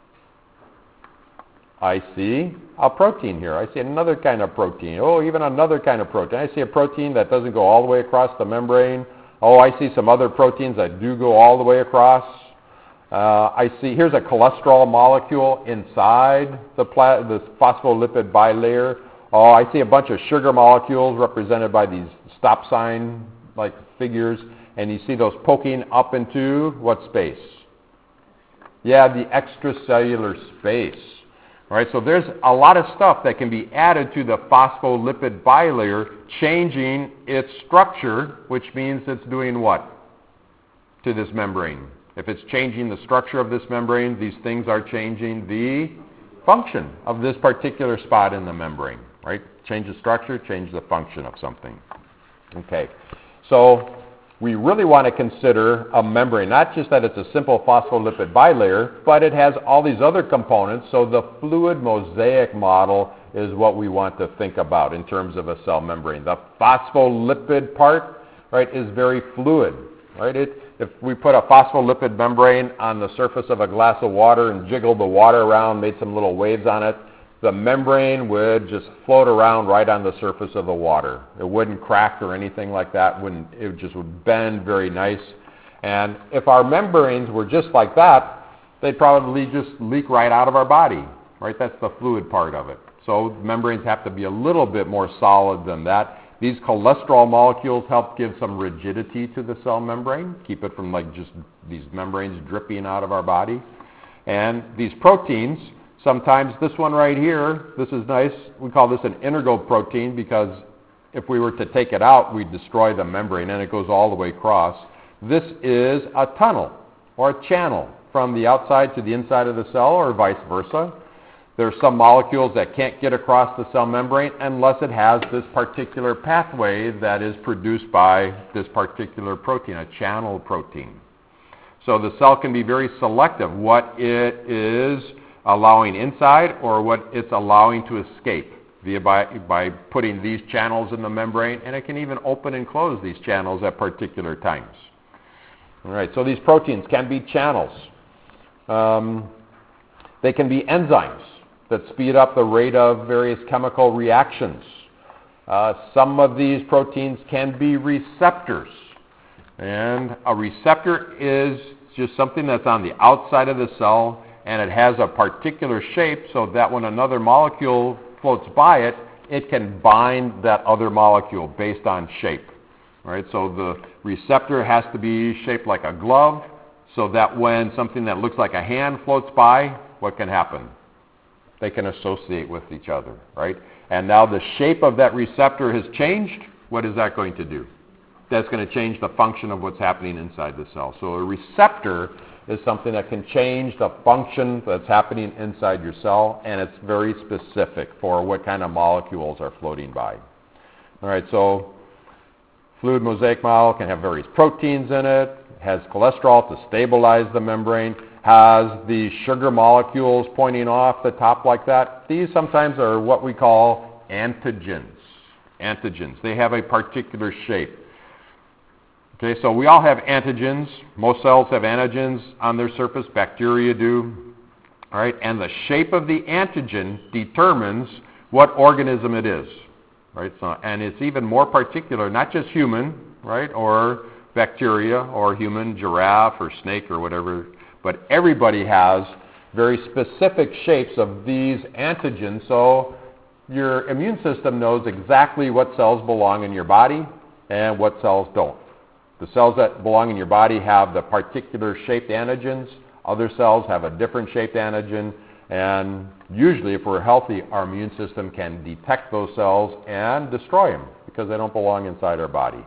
I see a protein here. I see another kind of protein. Oh, even another kind of protein. I see a protein that doesn't go all the way across the membrane. Oh, I see some other proteins that do go all the way across. I see, here's a cholesterol molecule inside this phospholipid bilayer. Oh, I see a bunch of sugar molecules represented by these stop sign-like figures, and you see those poking up into what space? Yeah, the extracellular space. All right, so there's a lot of stuff that can be added to the phospholipid bilayer, changing its structure, which means it's doing what to this membrane? If it's changing the structure of this membrane, these things are changing the function of this particular spot in the membrane, right? Change the structure, change the function of something. Okay, so we really want to consider a membrane, not just that it's a simple phospholipid bilayer, but it has all these other components. So the fluid mosaic model is what we want to think about in terms of a cell membrane. The phospholipid part, right, is very fluid, right? If we put a phospholipid membrane on the surface of a glass of water and jiggled the water around, made some little waves on it, the membrane would just float around right on the surface of the water. It wouldn't crack or anything like that. It just would bend very nice. And if our membranes were just like that, they'd probably just leak right out of our body, right? That's the fluid part of it. So membranes have to be a little bit more solid than that. These cholesterol molecules help give some rigidity to the cell membrane, keep it from like just these membranes dripping out of our body. And these proteins, sometimes this one right here, this is nice. We call this an integral protein because if we were to take it out, we'd destroy the membrane and it goes all the way across. This is a tunnel or a channel from the outside to the inside of the cell or vice versa. There are some molecules that can't get across the cell membrane unless it has this particular pathway that is produced by this particular protein, a channel protein. So the cell can be very selective what it is allowing inside or what it's allowing to escape by putting these channels in the membrane, and it can even open and close these channels at particular times. All right, so these proteins can be channels. They can be enzymes that speed up the rate of various chemical reactions. Some of these proteins can be receptors. And a receptor is just something that's on the outside of the cell, and it has a particular shape so that when another molecule floats by it, it can bind that other molecule based on shape. All right, so the receptor has to be shaped like a glove so that when something that looks like a hand floats by, what can happen? They can associate with each other, right? And now the shape of that receptor has changed. What is that going to do? That's going to change the function of what's happening inside the cell. So a receptor is something that can change the function that's happening inside your cell, and it's very specific for what kind of molecules are floating by. All right, so fluid mosaic model can have various proteins in it, has cholesterol to stabilize the membrane, has the sugar molecules pointing off the top like that. These sometimes are what we call antigens. Antigens. They have a particular shape. Okay, so we all have antigens. Most cells have antigens on their surface. Bacteria do. All right, and the shape of the antigen determines what organism it is. Right, so, and it's even more particular, not just human, right, or bacteria, or human, giraffe, or snake, or whatever, but everybody has very specific shapes of these antigens, so your immune system knows exactly what cells belong in your body and what cells don't. The cells that belong in your body have the particular shaped antigens. Other cells have a different shaped antigen, and usually if we're healthy, our immune system can detect those cells and destroy them because they don't belong inside our body.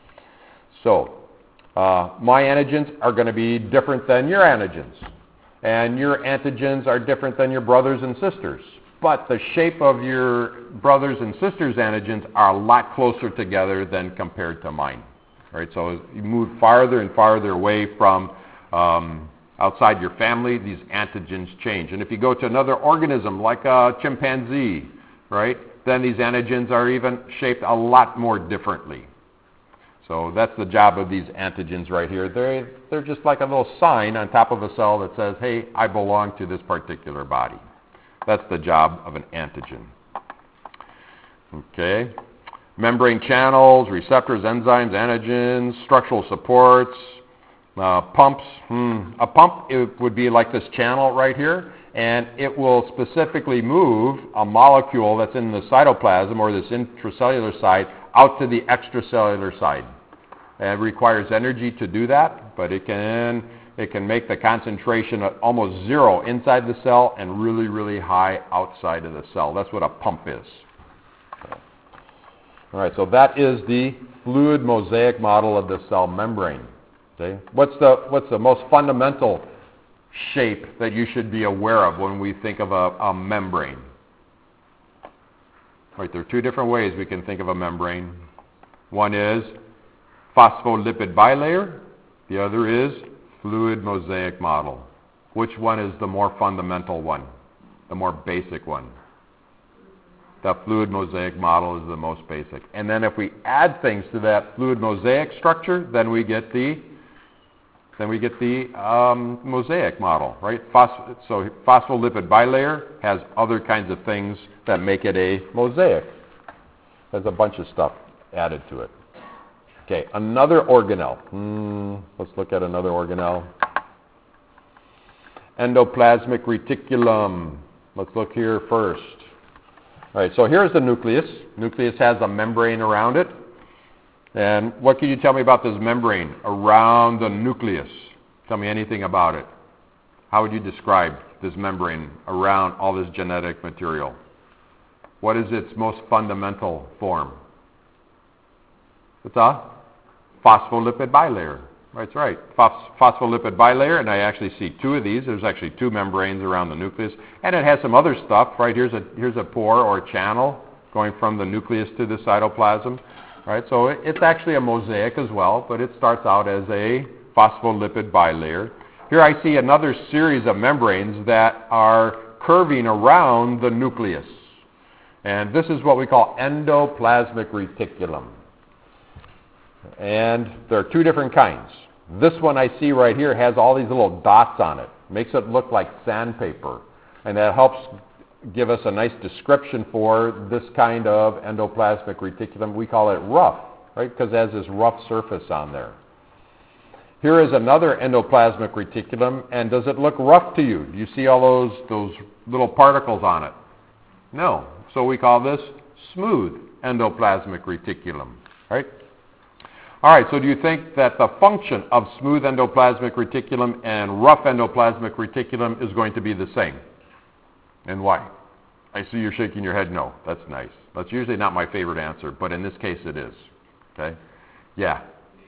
So my antigens are going to be different than your antigens, and your antigens are different than your brothers and sisters. but the shape of your brothers and sisters' antigens are a lot closer together than compared to mine. Right? So as you move farther and farther away from outside your family, these antigens change. And if you go to another organism like a chimpanzee, right, then these antigens are even shaped a lot more differently. So that's the job of these antigens right here. They're just like a little sign on top of a cell that says, hey, I belong to this particular body. That's the job of an antigen. Okay. Membrane channels, receptors, enzymes, antigens, structural supports, pumps. A pump, it would be like this channel right here, and it will specifically move a molecule that's in the cytoplasm or this intracellular side out to the extracellular side. And it requires energy to do that, but it can make the concentration at almost zero inside the cell and really, really high outside of the cell. That's what a pump is. All right, so that is the fluid mosaic model of the cell membrane. Okay? What's the most fundamental shape that you should be aware of when we think of a membrane? Right, there are two different ways we can think of a membrane. One is phospholipid bilayer. The other is fluid mosaic model. Which one is the more fundamental one, the more basic one? The fluid mosaic model is the most basic. And then if we add things to that fluid mosaic structure, then we get the mosaic model, right? So phospholipid bilayer has other kinds of things that make it a mosaic. There's a bunch of stuff added to it. Okay, another organelle. Let's look at another organelle. Endoplasmic reticulum. Let's look here first. All right, so here's the nucleus. Nucleus has a membrane around it. And what can you tell me about this membrane around the nucleus? Tell me anything about it. How would you describe this membrane around all this genetic material? What is its most fundamental form? It's a phospholipid bilayer. That's right, phospholipid bilayer, and I actually see two of these. There's actually two membranes around the nucleus, and it has some other stuff. Right, here's a pore or a channel going from the nucleus to the cytoplasm. Right, so it's actually a mosaic as well, but it starts out as a phospholipid bilayer. Here I see another series of membranes that are curving around the nucleus, and this is what we call endoplasmic reticulum. And there are two different kinds. This one I see right here has all these little dots on it. Makes it look like sandpaper. And that helps give us a nice description for this kind of endoplasmic reticulum. We call it rough, right? Because it has this rough surface on there. Here is another endoplasmic reticulum, and does it look rough to you? Do you see all those little particles on it? No. So we call this smooth endoplasmic reticulum, right? All right, so do you think that the function of smooth endoplasmic reticulum and rough endoplasmic reticulum is going to be the same? And why? I see you're shaking your head no. That's nice. That's usually not my favorite answer, but in this case it is. Okay? Yeah.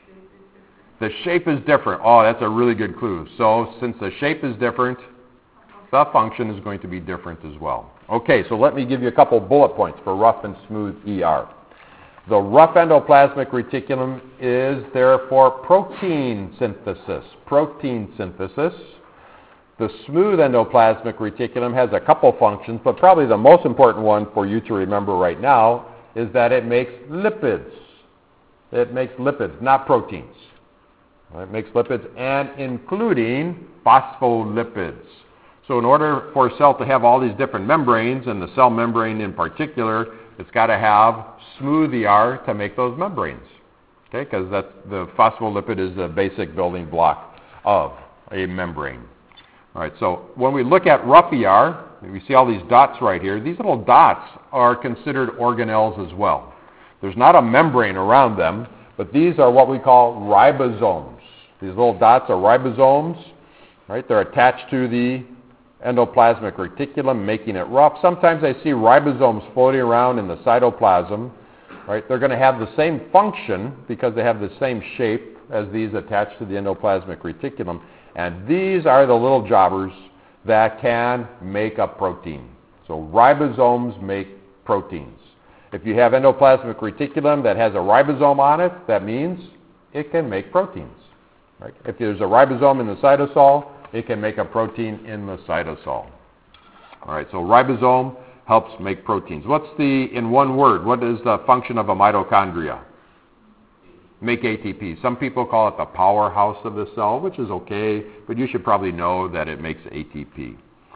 The shape is different. Oh, that's a really good clue. So since the shape is different, the function is going to be different as well. Okay, so let me give you a couple bullet points for rough and smooth ER. The rough endoplasmic reticulum is there for protein synthesis. Protein synthesis. The smooth endoplasmic reticulum has a couple functions, but probably the most important one for you to remember right now is that it makes lipids. It makes lipids, not proteins. It makes lipids, and including phospholipids. So in order for a cell to have all these different membranes, and the cell membrane in particular, it's got to have smooth ER to make those membranes. Okay, because that's the phospholipid is the basic building block of a membrane. All right, so when we look at rough ER, we see all these dots right here. These little dots are considered organelles as well. There's not a membrane around them, but these are what we call ribosomes. These little dots are ribosomes. Right, they're attached to the endoplasmic reticulum, making it rough. Sometimes I see ribosomes floating around in the cytoplasm. Right, they're going to have the same function because they have the same shape as these attached to the endoplasmic reticulum. And these are the little jobbers that can make a protein. So ribosomes make proteins. If you have endoplasmic reticulum that has a ribosome on it, that means it can make proteins. Right? If there's a ribosome in the cytosol, it can make a protein in the cytosol. All right, so ribosome helps make proteins. In one word, what is the function of a mitochondria? Make ATP. Some people call it the powerhouse of the cell, which is okay, but you should probably know that it makes ATP.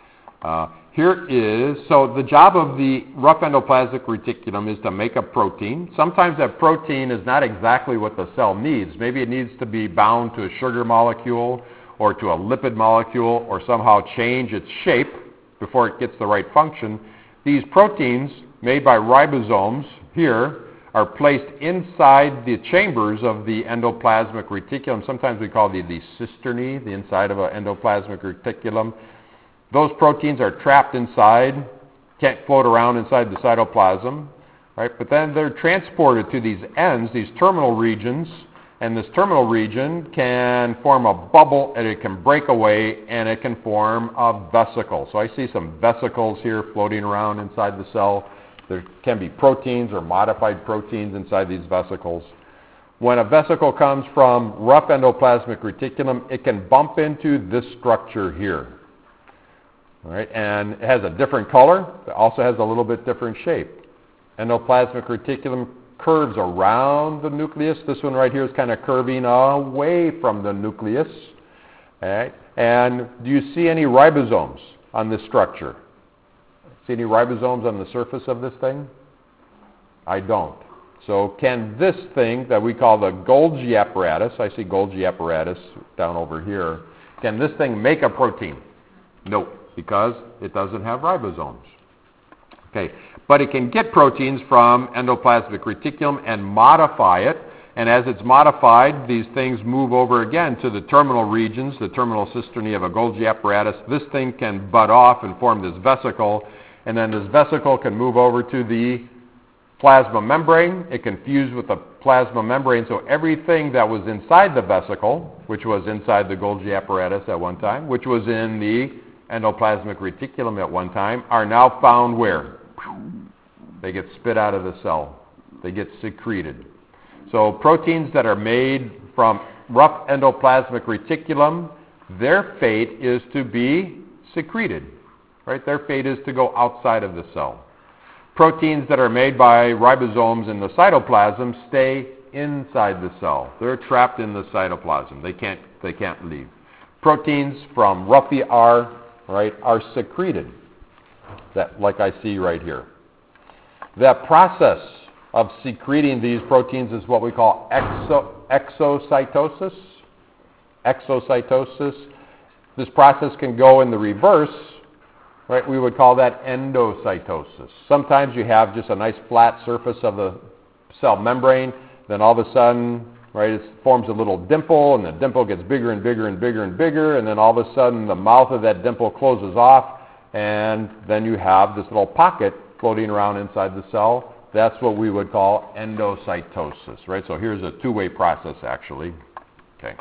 So the job of the rough endoplasmic reticulum is to make a protein. Sometimes that protein is not exactly what the cell needs. Maybe it needs to be bound to a sugar molecule or to a lipid molecule or somehow change its shape before it gets the right function. These proteins made by ribosomes here are placed inside the chambers of the endoplasmic reticulum. Sometimes we call the cisternae, the inside of an endoplasmic reticulum. Those proteins are trapped inside, can't float around inside the cytoplasm, right? But then they're transported to these ends, these terminal regions, and this terminal region can form a bubble and it can break away and it can form a vesicle. So I see some vesicles here floating around inside the cell. There can be proteins or modified proteins inside these vesicles. When a vesicle comes from rough endoplasmic reticulum, it can bump into this structure here. All right, and it has a different color. It also has a little bit different shape. Endoplasmic reticulum curves around the nucleus. This one right here is kind of curving away from the nucleus. All right, and do you see any ribosomes on this structure? See any ribosomes on the surface of this thing? I don't. So can this thing that we call the Golgi apparatus, I see Golgi apparatus down over here, can this thing make a protein? No, because it doesn't have ribosomes. Okay, but it can get proteins from endoplasmic reticulum and modify it, and as it's modified, these things move over again to the terminal regions, the terminal cisternae of a Golgi apparatus. This thing can bud off and form this vesicle, and then this vesicle can move over to the plasma membrane. It can fuse with the plasma membrane, so everything that was inside the vesicle, which was inside the Golgi apparatus at one time, which was in the endoplasmic reticulum at one time, are now found where? They get spit out of the cell. They get secreted. So proteins that are made from rough endoplasmic reticulum, their fate is to be secreted. Right? Their fate is to go outside of the cell. Proteins that are made by ribosomes in the cytoplasm stay inside the cell. They're trapped in the cytoplasm. They can't leave. Proteins from rough ER, right, are secreted, that like I see right here. That process of secreting these proteins is what we call exocytosis. Exocytosis. This process can go in the reverse. Right, we would call that endocytosis. Sometimes you have just a nice flat surface of the cell membrane, then all of a sudden, right, it forms a little dimple, and the dimple gets bigger and bigger and bigger and bigger, and then all of a sudden the mouth of that dimple closes off, and then you have this little pocket floating around inside the cell. That's what we would call endocytosis, right? So here's a two-way process, actually. Okay.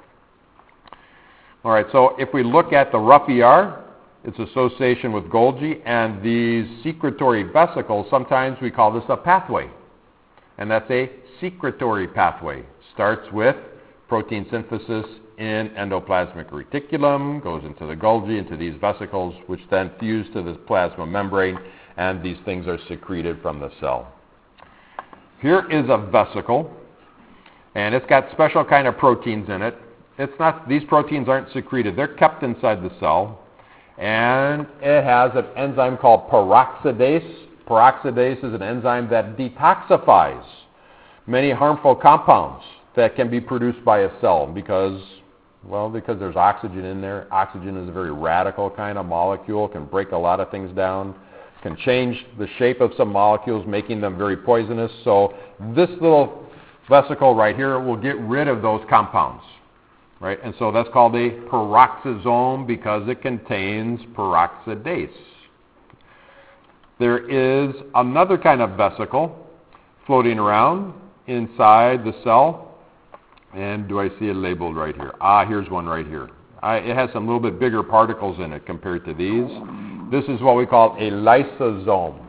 All right, so if we look at the rough ER, its association with Golgi, and these secretory vesicles, sometimes we call this a pathway. And that's a secretory pathway. Starts with protein synthesis in endoplasmic reticulum, goes into the Golgi, into these vesicles, which then fuse to the plasma membrane, and these things are secreted from the cell. Here is a vesicle, and it's got special kind of proteins in it. These proteins aren't secreted. They're kept inside the cell. And it has an enzyme called peroxidase. Peroxidase is an enzyme that detoxifies many harmful compounds that can be produced by a cell because there's oxygen in there. Oxygen is a very radical kind of molecule, can break a lot of things down, can change the shape of some molecules, making them very poisonous. So this little vesicle right here will get rid of those compounds. Right? And so that's called a peroxisome because it contains peroxidase. There is another kind of vesicle floating around inside the cell. And do I see it labeled right here? Here's one right here. It has some little bit bigger particles in it compared to these. This is what we call a lysosome.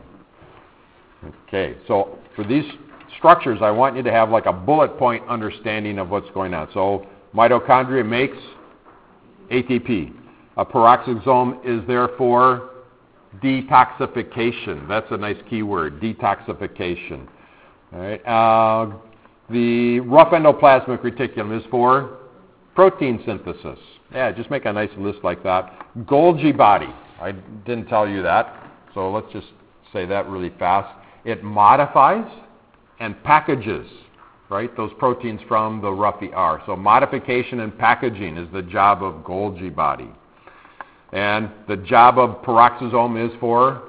Okay, so for these structures, I want you to have like a bullet point understanding of what's going on. So mitochondria makes ATP. A peroxisome is there for detoxification. That's a nice key word, detoxification. All right. The rough endoplasmic reticulum is for protein synthesis. Yeah, just make a nice list like that. Golgi body. I didn't tell you that, so let's just say that really fast. It modifies and packages, right, those proteins from the rough ER. So modification and packaging is the job of Golgi body. And the job of peroxisome is for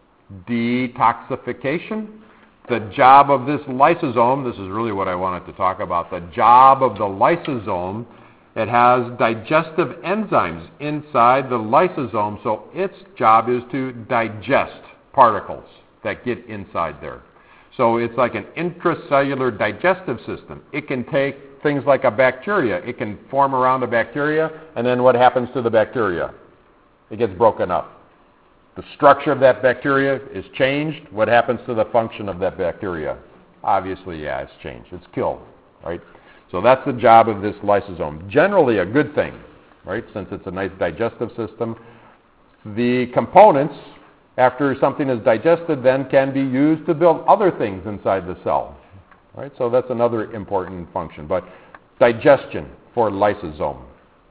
detoxification. The job of this lysosome, this is really what I wanted to talk about, the job of the lysosome, it has digestive enzymes inside the lysosome, so its job is to digest particles that get inside there. So it's like an intracellular digestive system. It can take things like a bacteria. It can form around a bacteria, and then what happens to the bacteria? It gets broken up. The structure of that bacteria is changed. What happens to the function of that bacteria? Obviously, yeah, it's changed. It's killed, right? So that's the job of this lysosome. Generally a good thing, right, since it's a nice digestive system. The components, after something is digested, then can be used to build other things inside the cell, right? So that's another important function. But digestion for lysosome.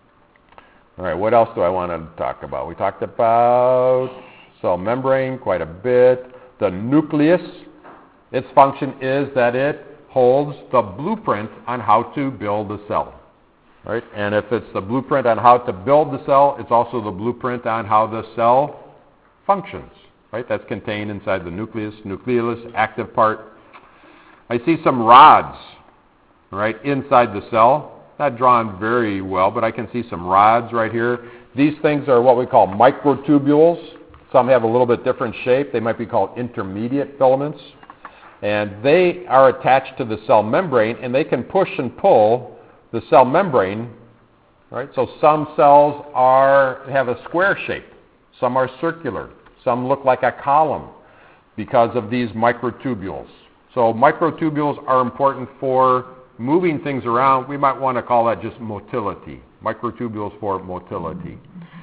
All right, what else do I want to talk about? We talked about cell membrane quite a bit. The nucleus, its function is that it holds the blueprint on how to build a cell, right? And if it's the blueprint on how to build the cell, it's also the blueprint on how the cell functions, right? That's contained inside the nucleus, nucleolus, active part. I see some rods, right, inside the cell. Not drawn very well, but I can see some rods right here. These things are what we call microtubules. Some have a little bit different shape. They might be called intermediate filaments. And they are attached to the cell membrane, and they can push and pull the cell membrane, right? So some cells have a square shape. Some are circular. Some look like a column because of these microtubules. So microtubules are important for moving things around. We might want to call that just motility. Microtubules for motility.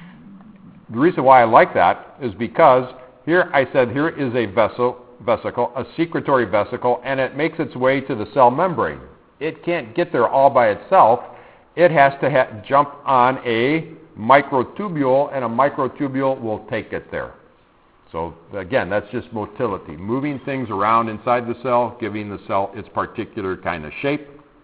The reason why I like that is because here I said here is a vesicle, a secretory vesicle, and it makes its way to the cell membrane. It can't get there all by itself. It has to jump on a microtubule, and a microtubule will take it there. So again, that's just motility, moving things around inside the cell, giving the cell its particular kind of shape.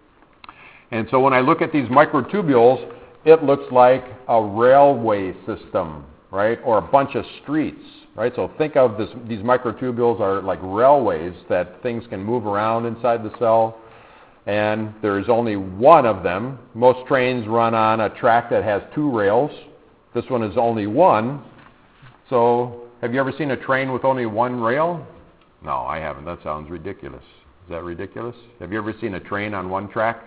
And so when I look at these microtubules, it looks like a railway system, right, or a bunch of streets, right? So think of these microtubules are like railways that things can move around inside the cell, and there's only one of them. Most trains run on a track that has two rails. This one is only one. So have you ever seen a train with only one rail? No, I haven't. That sounds ridiculous. Is that ridiculous? Have you ever seen a train on one track?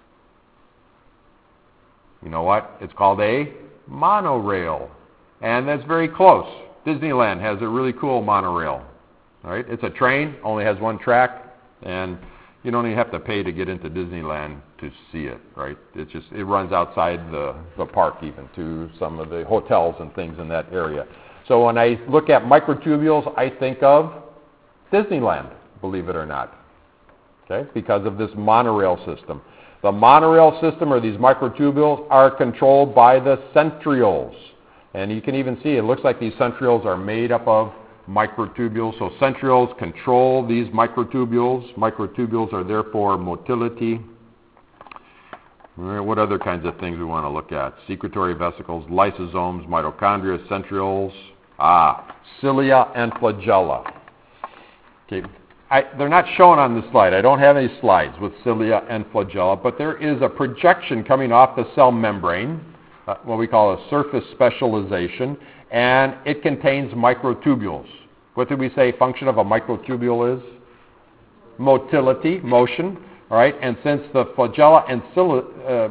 You know what? It's called a monorail. And that's very close. Disneyland has a really cool monorail. All right? It's a train, only has one track, and you don't even have to pay to get into Disneyland to see it, right? It runs outside the park even to some of the hotels and things in that area. So when I look at microtubules, I think of Disneyland, believe it or not, okay, because of this monorail system. The monorail system, or these microtubules, are controlled by the centrioles. And you can even see it looks like these centrioles are made up of microtubules. So centrioles control these microtubules. Microtubules are there for motility. All right, what other kinds of things we want to look at? Secretory vesicles, lysosomes, mitochondria, centrioles, cilia and flagella. Okay. They're not shown on this slide. I don't have any slides with cilia and flagella, but there is a projection coming off the cell membrane, what we call a surface specialization, and it contains microtubules. What did we say function of a microtubule is? Motility, motion, all right? And since the flagella and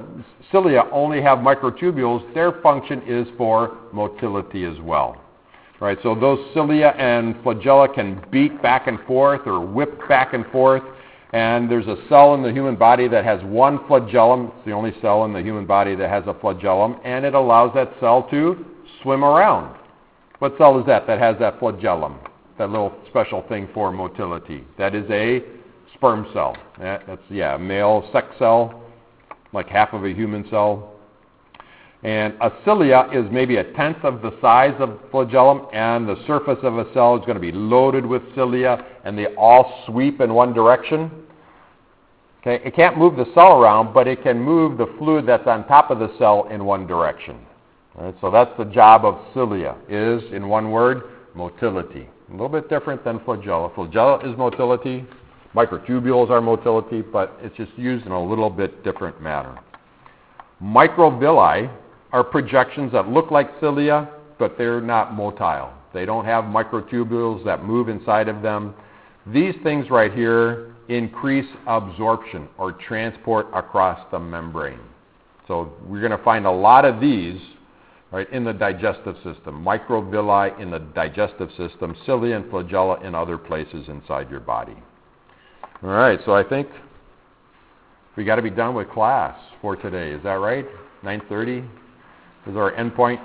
cilia only have microtubules, their function is for motility as well. Right, so those cilia and flagella can beat back and forth or whip back and forth. And there's a cell in the human body that has one flagellum. It's the only cell in the human body that has a flagellum, and it allows that cell to swim around. What cell is that has that flagellum, that little special thing for motility? That is a sperm cell. That's a male sex cell, like half of a human cell. And a cilia is maybe a tenth of the size of flagellum, and the surface of a cell is going to be loaded with cilia, and they all sweep in one direction. Okay, it can't move the cell around, but it can move the fluid that's on top of the cell in one direction. All right, so that's the job of cilia, is, in one word, motility. A little bit different than flagella. Flagella is motility. Microtubules are motility, but it's just used in a little bit different manner. Microvilli are projections that look like cilia, but they're not motile. They don't have microtubules that move inside of them. These things right here increase absorption or transport across the membrane. So we're going to find a lot of these right in the digestive system. Microvilli in the digestive system, cilia and flagella in other places inside your body. All right, so I think we got to be done with class for today. Is that right? 9:30 is our end point.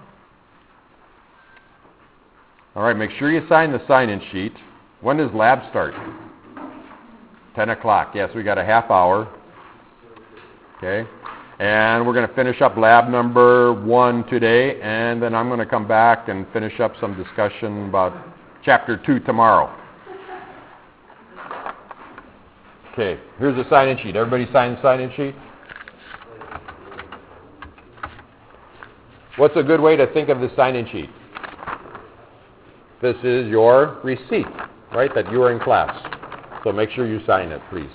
All right, make sure you sign the sign-in sheet. When does lab start? 10 o'clock. Yes, we got a half hour. Okay. And we're going to finish up lab number 1 today, and then I'm going to come back and finish up some discussion about chapter 2 tomorrow. Okay, here's the sign-in sheet. Everybody sign the sign-in sheet? What's a good way to think of the sign-in sheet? This is your receipt, right, that you were in class. So make sure you sign it, please.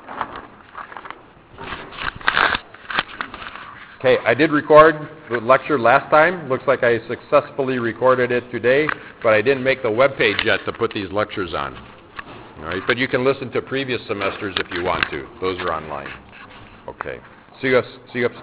Okay, I did record the lecture last time. Looks like I successfully recorded it today, but I didn't make the web page yet to put these lectures on. All right, but you can listen to previous semesters if you want to. Those are online. Okay. See you upstairs.